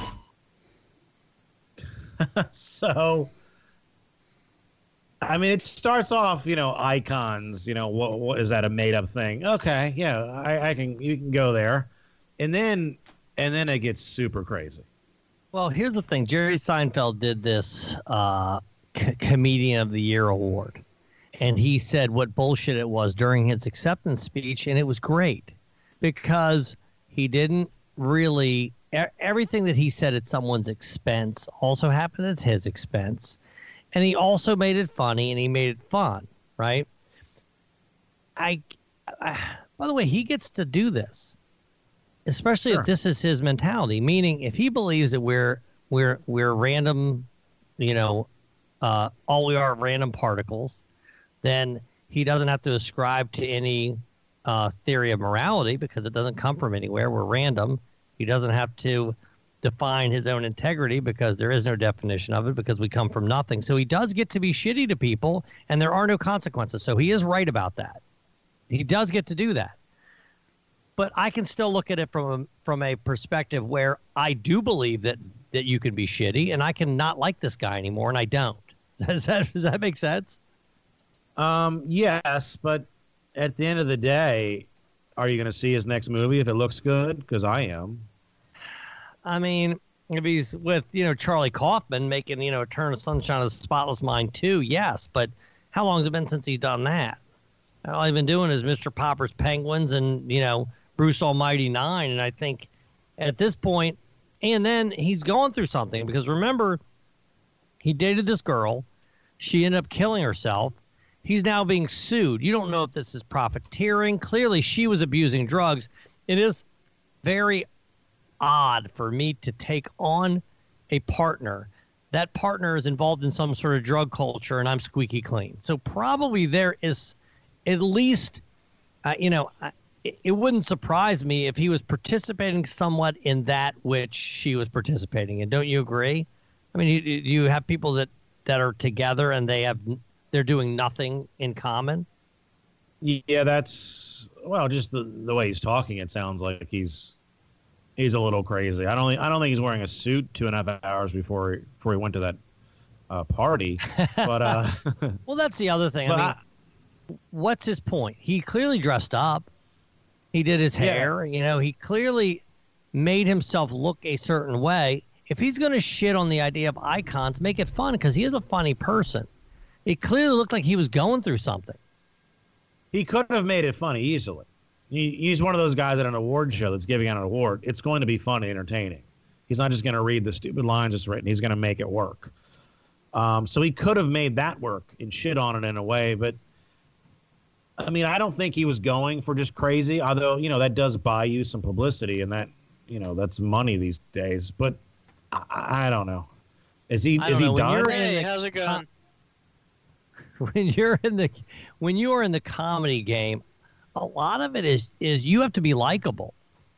So, I mean, it starts off, icons. What is that, a made-up thing? Okay, yeah, you can go there, and then it gets super crazy. Well, here's the thing: Jerry Seinfeld did this Comedian of the Year award, and he said what bullshit it was during his acceptance speech, and it was great because he didn't really. Everything that he said at someone's expense also happened at his expense. And he also made it funny and he made it fun, right? By the way, he gets to do this, especially if this is his mentality. Meaning, if he believes that we're random, all we are random particles, then he doesn't have to ascribe to any theory of morality because it doesn't come from anywhere. We're random. He doesn't have to define his own integrity because there is no definition of it because we come from nothing. So he does get to be shitty to people and there are no consequences. So he is right about that. He does get to do that. But I can still look at it from a perspective where I do believe that you can be shitty and I can not like this guy anymore and I don't. Does that make sense? Yes, but at the end of the day, are you going to see his next movie if it looks good? Because I am. I mean, if he's with, Charlie Kaufman making, Turn of Sunshine of the Spotless Mind 2, yes. But how long has it been since he's done that? All he's been doing is Mr. Popper's Penguins and, Bruce Almighty 9. And I think at this point, and then he's going through something. Because remember, he dated this girl. She ended up killing herself. He's now being sued. You don't know if this is profiteering. Clearly, she was abusing drugs. It is very odd for me to take on a partner. That partner is involved in some sort of drug culture, and I'm squeaky clean. So probably there is at least, it wouldn't surprise me if he was participating somewhat in that which she was participating in. Don't you agree? I mean, you have people that are together and they're doing nothing in common. Yeah, that's just the way he's talking. It sounds like he's a little crazy. I don't think he's wearing a suit 2.5 hours before he went to that party. But well, that's the other thing. What's his point? He clearly dressed up. He did his hair. He clearly made himself look a certain way. If he's going to shit on the idea of icons, make it fun because he is a funny person. It clearly looked like he was going through something. He could have made it funny easily. He's one of those guys at an award show that's giving out an award. It's going to be funny, entertaining. He's not just going to read the stupid lines it's written. He's going to make it work. So he could have made that work and shit on it in a way. But, I mean, I don't think he was going for just crazy. Although, that does buy you some publicity. And that, that's money these days. But I don't know. Is he done? Hey, how's it going? When you are in the comedy game, a lot of it is you have to be likable.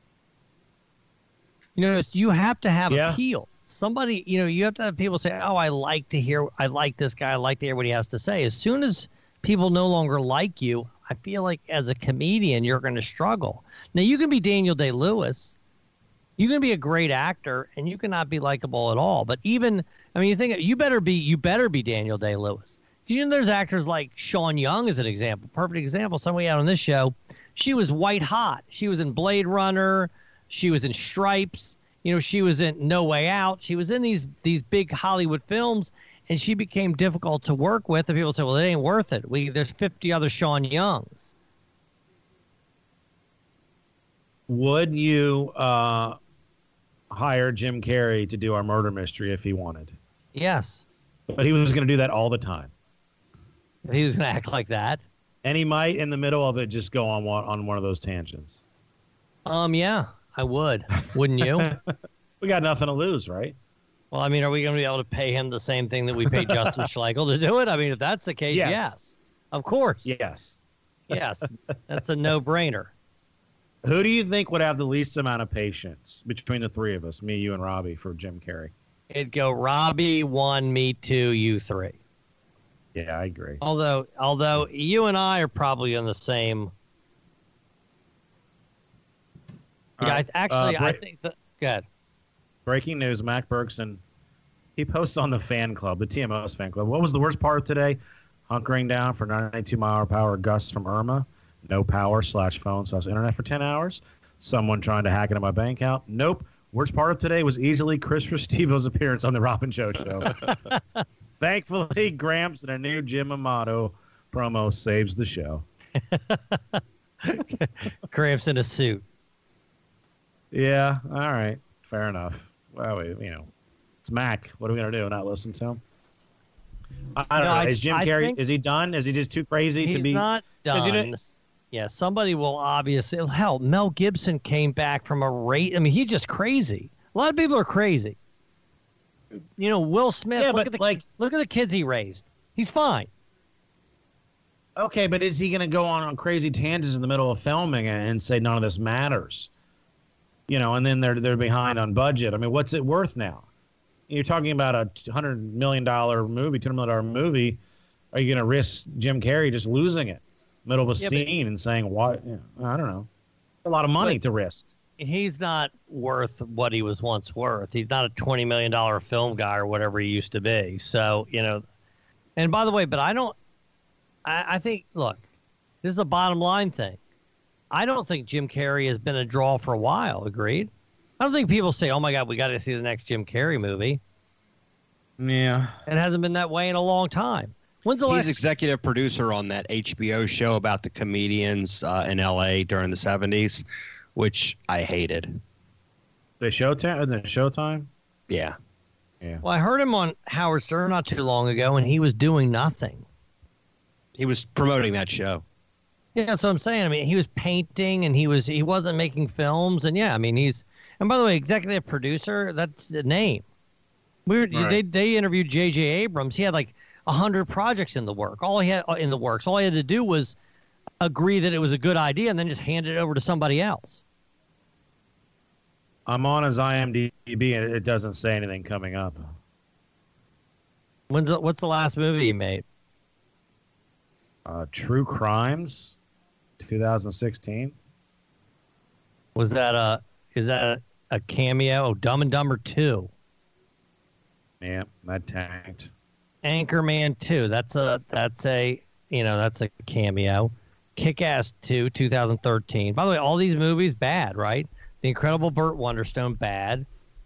You have to have appeal. Somebody, you have to have people say, "Oh, I like this guy. I like to hear what he has to say." As soon as people no longer like you, I feel like as a comedian, you're going to struggle. Now, you can be Daniel Day-Lewis. You can be a great actor, and you cannot be likable at all. But you think you better be Daniel Day-Lewis. There's actors like Sean Young as an example, perfect example. Somebody out on this show, she was white hot. She was in Blade Runner. She was in Stripes. She was in No Way Out. She was in these big Hollywood films, and she became difficult to work with. And people say, well, it ain't worth it. There's 50 other Sean Youngs. Would you hire Jim Carrey to do our murder mystery if he wanted? Yes. But he was going to do that all the time. He was going to act like that. And he might, in the middle of it, just go on one of those tangents. Yeah, I would. Wouldn't you? We got nothing to lose, right? Well, are we going to be able to pay him the same thing that we pay Justin Schlegel to do it? If that's the case, yes. Of course. Yes. Yes. That's a no-brainer. Who do you think would have the least amount of patience between the three of us, me, you, and Robbie, for Jim Carrey? It'd go Robbie 1, me 2, you 3. Yeah, I agree. Although you and I are probably on the same. Yeah, I think that. Good. Breaking news: Mac Bergson. He posts on the fan club, the TMO's fan club. What was the worst part of today? Hunkering down for 92-mile-per-hour gusts from Irma. No power /phone/internet for 10 hours. Someone trying to hack into my bank account. Nope. Worst part of today was easily Chris Restivo's appearance on the Rob and Joe Show. Thankfully, Gramps and a new Jim Amato promo saves the show. Gramps in a suit. Yeah, all right. Fair enough. Well, it's Mac. What are we going to do? Not listen to him? I don't know. Is Jim Carrey, is he done? Is he just too crazy to be? He's not done. Yeah, somebody will obviously. Hell, Mel Gibson came back from a race. I mean, he's just crazy. A lot of people are crazy. Will Smith. Yeah, look at the kids he raised. He's fine. Okay, but is he going to go on crazy tangents in the middle of filming and say none of this matters? And then they're behind on budget. I mean, what's it worth now? You're talking about a $100 million movie, $200 million movie. Are you going to risk Jim Carrey just losing it middle of a scene and saying what? I don't know. A lot of money to risk. He's not worth what he was once worth. He's not a $20 million film guy or whatever he used to be. So, and by the way, but I think, look, this is a bottom line thing. I don't think Jim Carrey has been a draw for a while. Agreed? I don't think people say, oh, my God, we got to see the next Jim Carrey movie. Yeah. It hasn't been that way in a long time. He's executive producer on that HBO show about the comedians in L.A. during the 70s, which I hated. The Showtime? Yeah. Well, I heard him on Howard Stern not too long ago, and he was doing nothing. He was promoting that show. Yeah, that's what I'm saying. I mean, he was painting, and he wasn't making films, and yeah, I mean, and by the way, executive producer, that's the name. They interviewed J.J. Abrams. He had like 100 projects in the works. All he had to do was agree that it was a good idea, and then just hand it over to somebody else. I'm on his IMDb, and it doesn't say anything coming up. What's the last movie he made? True Crimes, 2016. Is that a cameo? Oh, Dumb and Dumber 2. Yeah, that tanked. Anchorman 2. That's a cameo. Kick-Ass 2, 2013. By the way, all these movies bad, right? The Incredible Burt Wonderstone bad.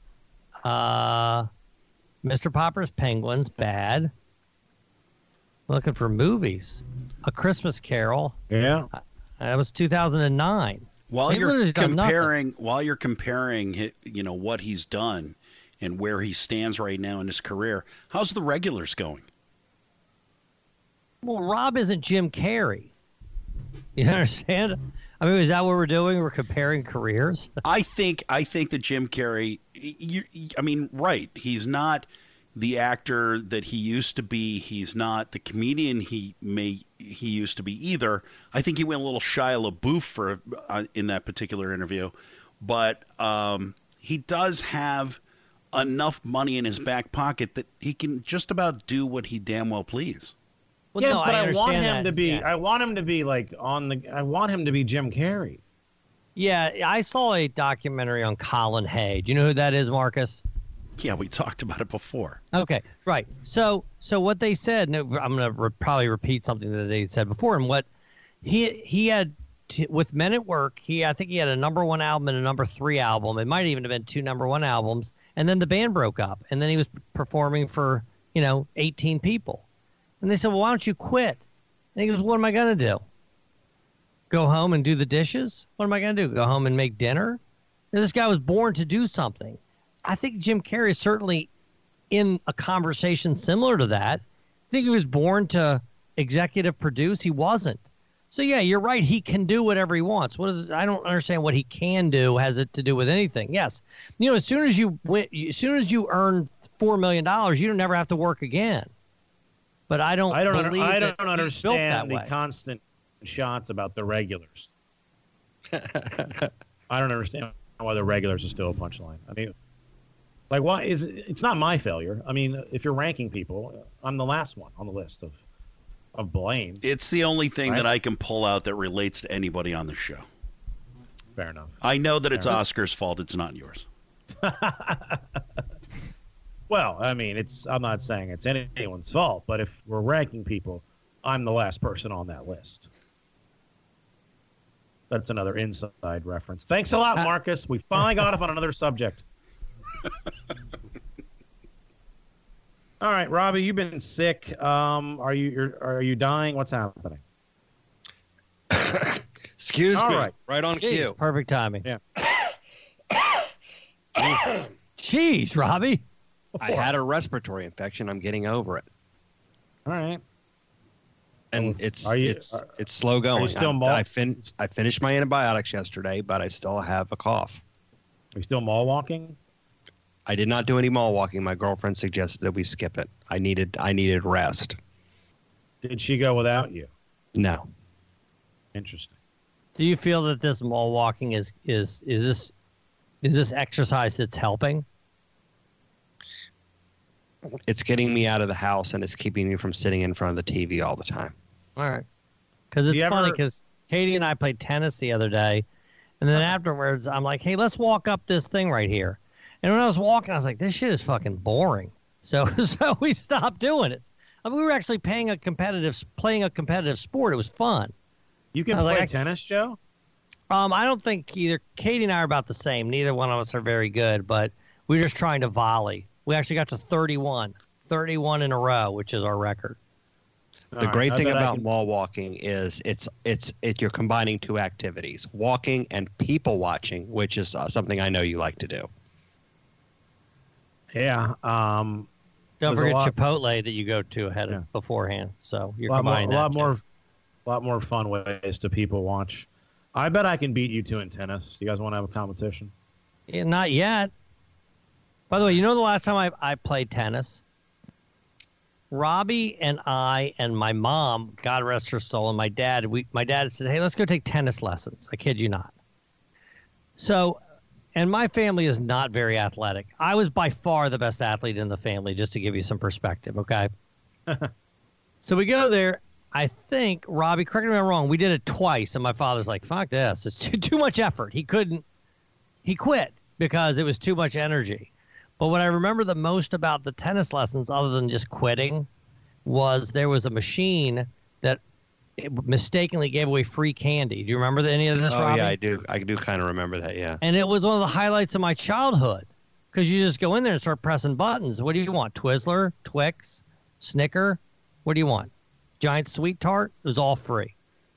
Mr. Popper's Penguins bad. Looking for movies. A Christmas Carol. Yeah. That was 2009. While you're comparing, what he's done and where he stands right now in his career, how's The Regulars going? Well, Rob isn't Jim Carrey. You understand? I mean, is that what we're doing? We're comparing careers? I think that Jim Carrey, right. He's not the actor that he used to be. He's not the comedian he used to be either. I think he went a little Shia LaBeouf in that particular interview, but he does have enough money in his back pocket that he can just about do what he damn well please. Well, yeah, no, but I want him to be. Yeah. I want him to be I want him to be Jim Carrey. Yeah, I saw a documentary on Colin Hay. Do you know who that is, Marcus? Yeah, we talked about it before. Okay, right. So what they said, and I'm going to probably repeat something that they said before, and what he had with Men at Work, I think he had a #1 album and a #3 album. It might even have been 2 #1 albums, and then the band broke up, and then he was performing for 18 people. And they said, well, why don't you quit? And he goes, what am I going to do? Go home and do the dishes? What am I going to do? Go home and make dinner? And this guy was born to do something. I think Jim Carrey is certainly in a conversation similar to that. I think he was born to executive produce. He wasn't. So, yeah, you're right. He can do whatever he wants. I don't understand what he can do has it to do with anything. Yes. As soon as you earn $4 million, you don't never have to work again. But I don't understand the way. constant shots about the regulars. I don't understand why the regulars are still a punchline. I mean, like, why is it's not my failure? I mean, if you're ranking people, I'm the last one on the list of blame. It's the only thing Right? that I can pull out that relates to anybody on the show. Fair enough. I know that it's Fair enough. Oscar's fault. It's not yours. Well, I mean, I'm not saying it's anyone's fault, but if we're ranking people, I'm the last person on that list. That's another inside reference. Thanks a lot, Marcus. We finally got off on another subject. All right, Robbie, you've been sick. Are you dying? What's happening? Excuse All me. right. Right on Jeez, cue. perfect timing. Yeah. Jeez, Robbie. I had a respiratory infection. I'm getting over it. All right. And it's slow Are going. you still I finished my antibiotics yesterday, but I still have a cough. Are you still mall walking? I did not do any mall walking. My girlfriend suggested that we skip it. I needed rest. Did she go without you? No. Interesting. Do you feel that this mall walking is this exercise that's helping? It's getting me out of the house, and it's keeping me from sitting in front of the TV all the time. All right. Because it's funny because Katie and I played tennis the other day, and then afterwards I'm like, hey, let's walk up this thing right here. And when I was walking, I was like, this shit is fucking boring. So we stopped doing it. I mean, we were actually playing a competitive sport. It was fun. You can play tennis, Joe? I don't think either Katie and I are about the same. Neither one of us are very good, but we're just trying to volley. We actually got to 31 in a row, which is our record. The great thing about mall walking is you're combining two activities, walking and people watching, which is something I know you like to do. Yeah. Don't forget Chipotle that you go to beforehand. So you're combining a lot more fun ways to people watch. I bet I can beat you two in tennis. You guys want to have a competition? Yeah, not yet. By the way, you know the last time I played tennis? Robbie and I and my mom, God rest her soul, and my dad said, hey, let's go take tennis lessons. I kid you not. So, and my family is not very athletic. I was by far the best athlete in the family, just to give you some perspective, okay? So we go there. I think, Robbie, correct me if I'm wrong, we did it twice, and my father's like, fuck this. It's too much effort. He quit because it was too much energy. But what I remember the most about the tennis lessons, other than just quitting, was there was a machine that mistakenly gave away free candy. Do you remember any of this, Robbie? Yeah, I do. I do kind of remember that, yeah. And it was one of the highlights of my childhood because you just go in there and start pressing buttons. What do you want? Twizzler, Twix, Snicker? What do you want? Giant Sweet Tart? It was all free.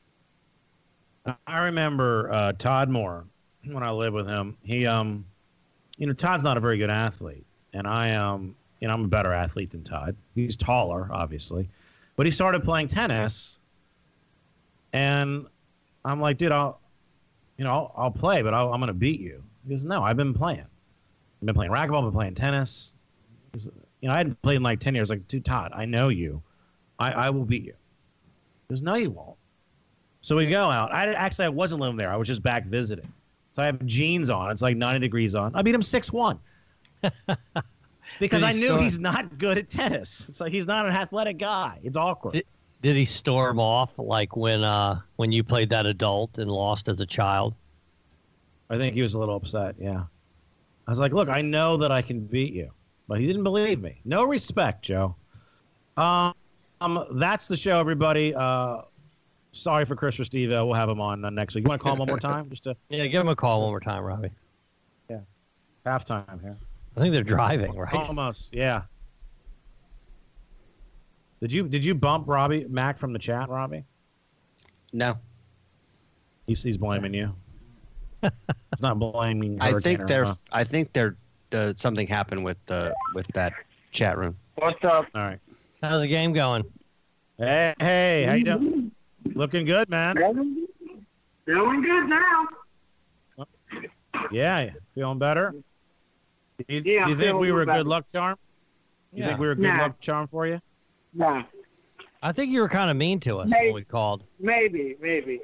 I remember Todd Moore when I lived with him. He, Todd's not a very good athlete, and I'm a better athlete than Todd. He's taller, obviously, but he started playing tennis, and I'm like, dude, I'll play, but I'm going to beat you. He goes, no, I've been playing. I've been playing racquetball, I've been playing tennis. I hadn't played in like 10 years. Like, dude, Todd, I know you. I will beat you. He goes, no, you won't. So we go out. I wasn't living there. I was just back visiting. So I have jeans on. It's like 90 degrees on. I beat him 6-1. Because I knew he's not good at tennis. It's like he's not an athletic guy. It's awkward. Did he storm off like when you played that adult and lost as a child? I think he was a little upset, yeah. I was like, look, I know that I can beat you. But he didn't believe me. No respect, Joe. That's the show, everybody. Sorry for Chris Restivo. We'll have him on next week. You want to call him one more time? Yeah, give him a call one more time, Robbie. Yeah. Halftime here. I think they're driving, right? Almost, yeah. Did you bump Mac from the chat, Robbie? No. He's blaming you. He's not blaming. I think something happened with that chat room. What's up? All right. How's the game going? Hey, how you doing? Looking good, man. Doing good now. Yeah, feeling better? Do you think we were a good luck charm? You think we were a good luck charm for you? No. I think you were kind of mean to us Maybe. when we called. Maybe.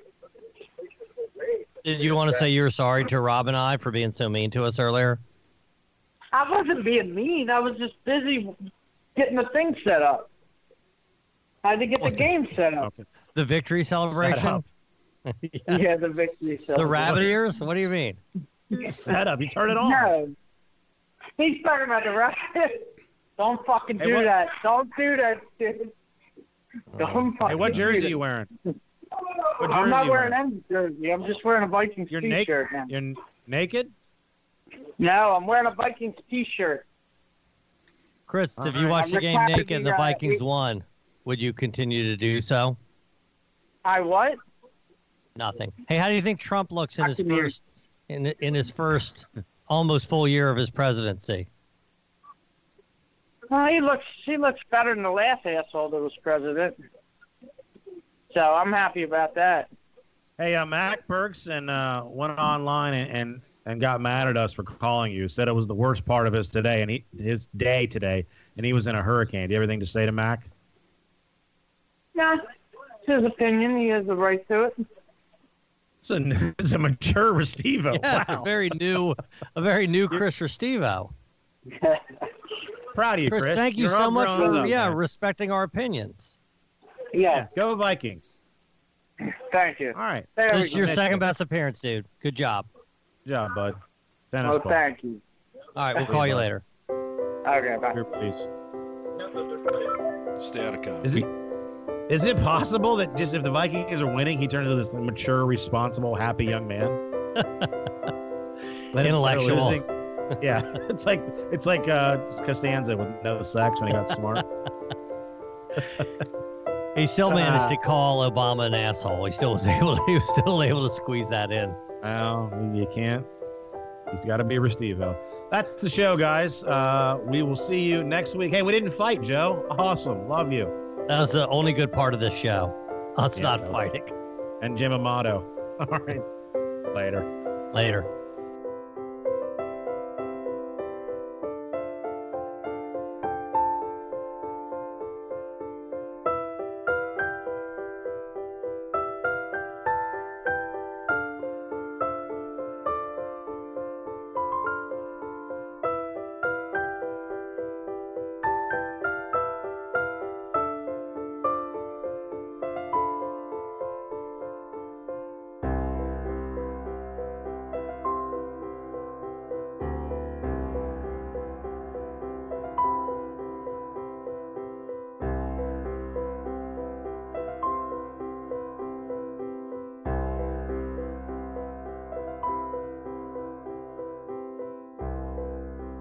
Did you want to say you were sorry to Rob and I for being so mean to us earlier? I wasn't being mean. I was just busy getting the thing set up. I had to get the game set up. The victory celebration? Yeah, the victory celebration. The rabbit ears? What do you mean? Set up. You turn it on. No. He's talking about the rabbit. Don't fucking Hey, do what- that. Don't do that, dude. Don't fucking Hey, what do jersey that. you wearing? What I'm not jersey you wearing any jersey. I'm just wearing a Vikings You're t-shirt now. You're naked? No, I'm wearing a Vikings t-shirt. Chris, if you right. watched the I'm game happy naked and the to, Vikings won, would you continue to do so? I what? Nothing. Hey, how do you think Trump looks in I his can hear- first in his first almost full year of his presidency? Well, he looks better than the last asshole that was president. So I'm happy about that. Hey, Mac Bergson went online and got mad at us for calling you. Said it was the worst part of his his day today, and he was in a hurricane. Do you have anything to say to Mac? No, it's his opinion. He has the right to it. It's a mature Restivo. Yeah, it's Wow. a very new Chris Restivo. Proud of you, Chris. Thank you You're so all much grown for up, man. respecting our opinions. Yeah. Go Vikings. Thank you. All right. There This we is your go. second best appearance, dude. Good job. Good job, bud. Tennis ball. Thank you. All right, we'll call you later. Okay, bye. Here, please. Stay out of contact. Is it possible that just if the Vikings are winning, he turns into this mature, responsible, happy young man? Intellectual. Yeah, it's like Costanza with no sex when he got smart. He still managed to call Obama an asshole. He was still able to squeeze that in. Well, you can't. He's got to be Restivo. That's the show, guys. We will see you next week. Hey, we didn't fight, Joe. Awesome. Love you. That was the only good part of this show. Us Yeah, not that was- fighting. And Jim Amato. All right. Later. Later.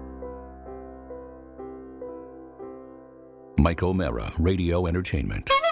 Mike O'Mara, Radio Entertainment.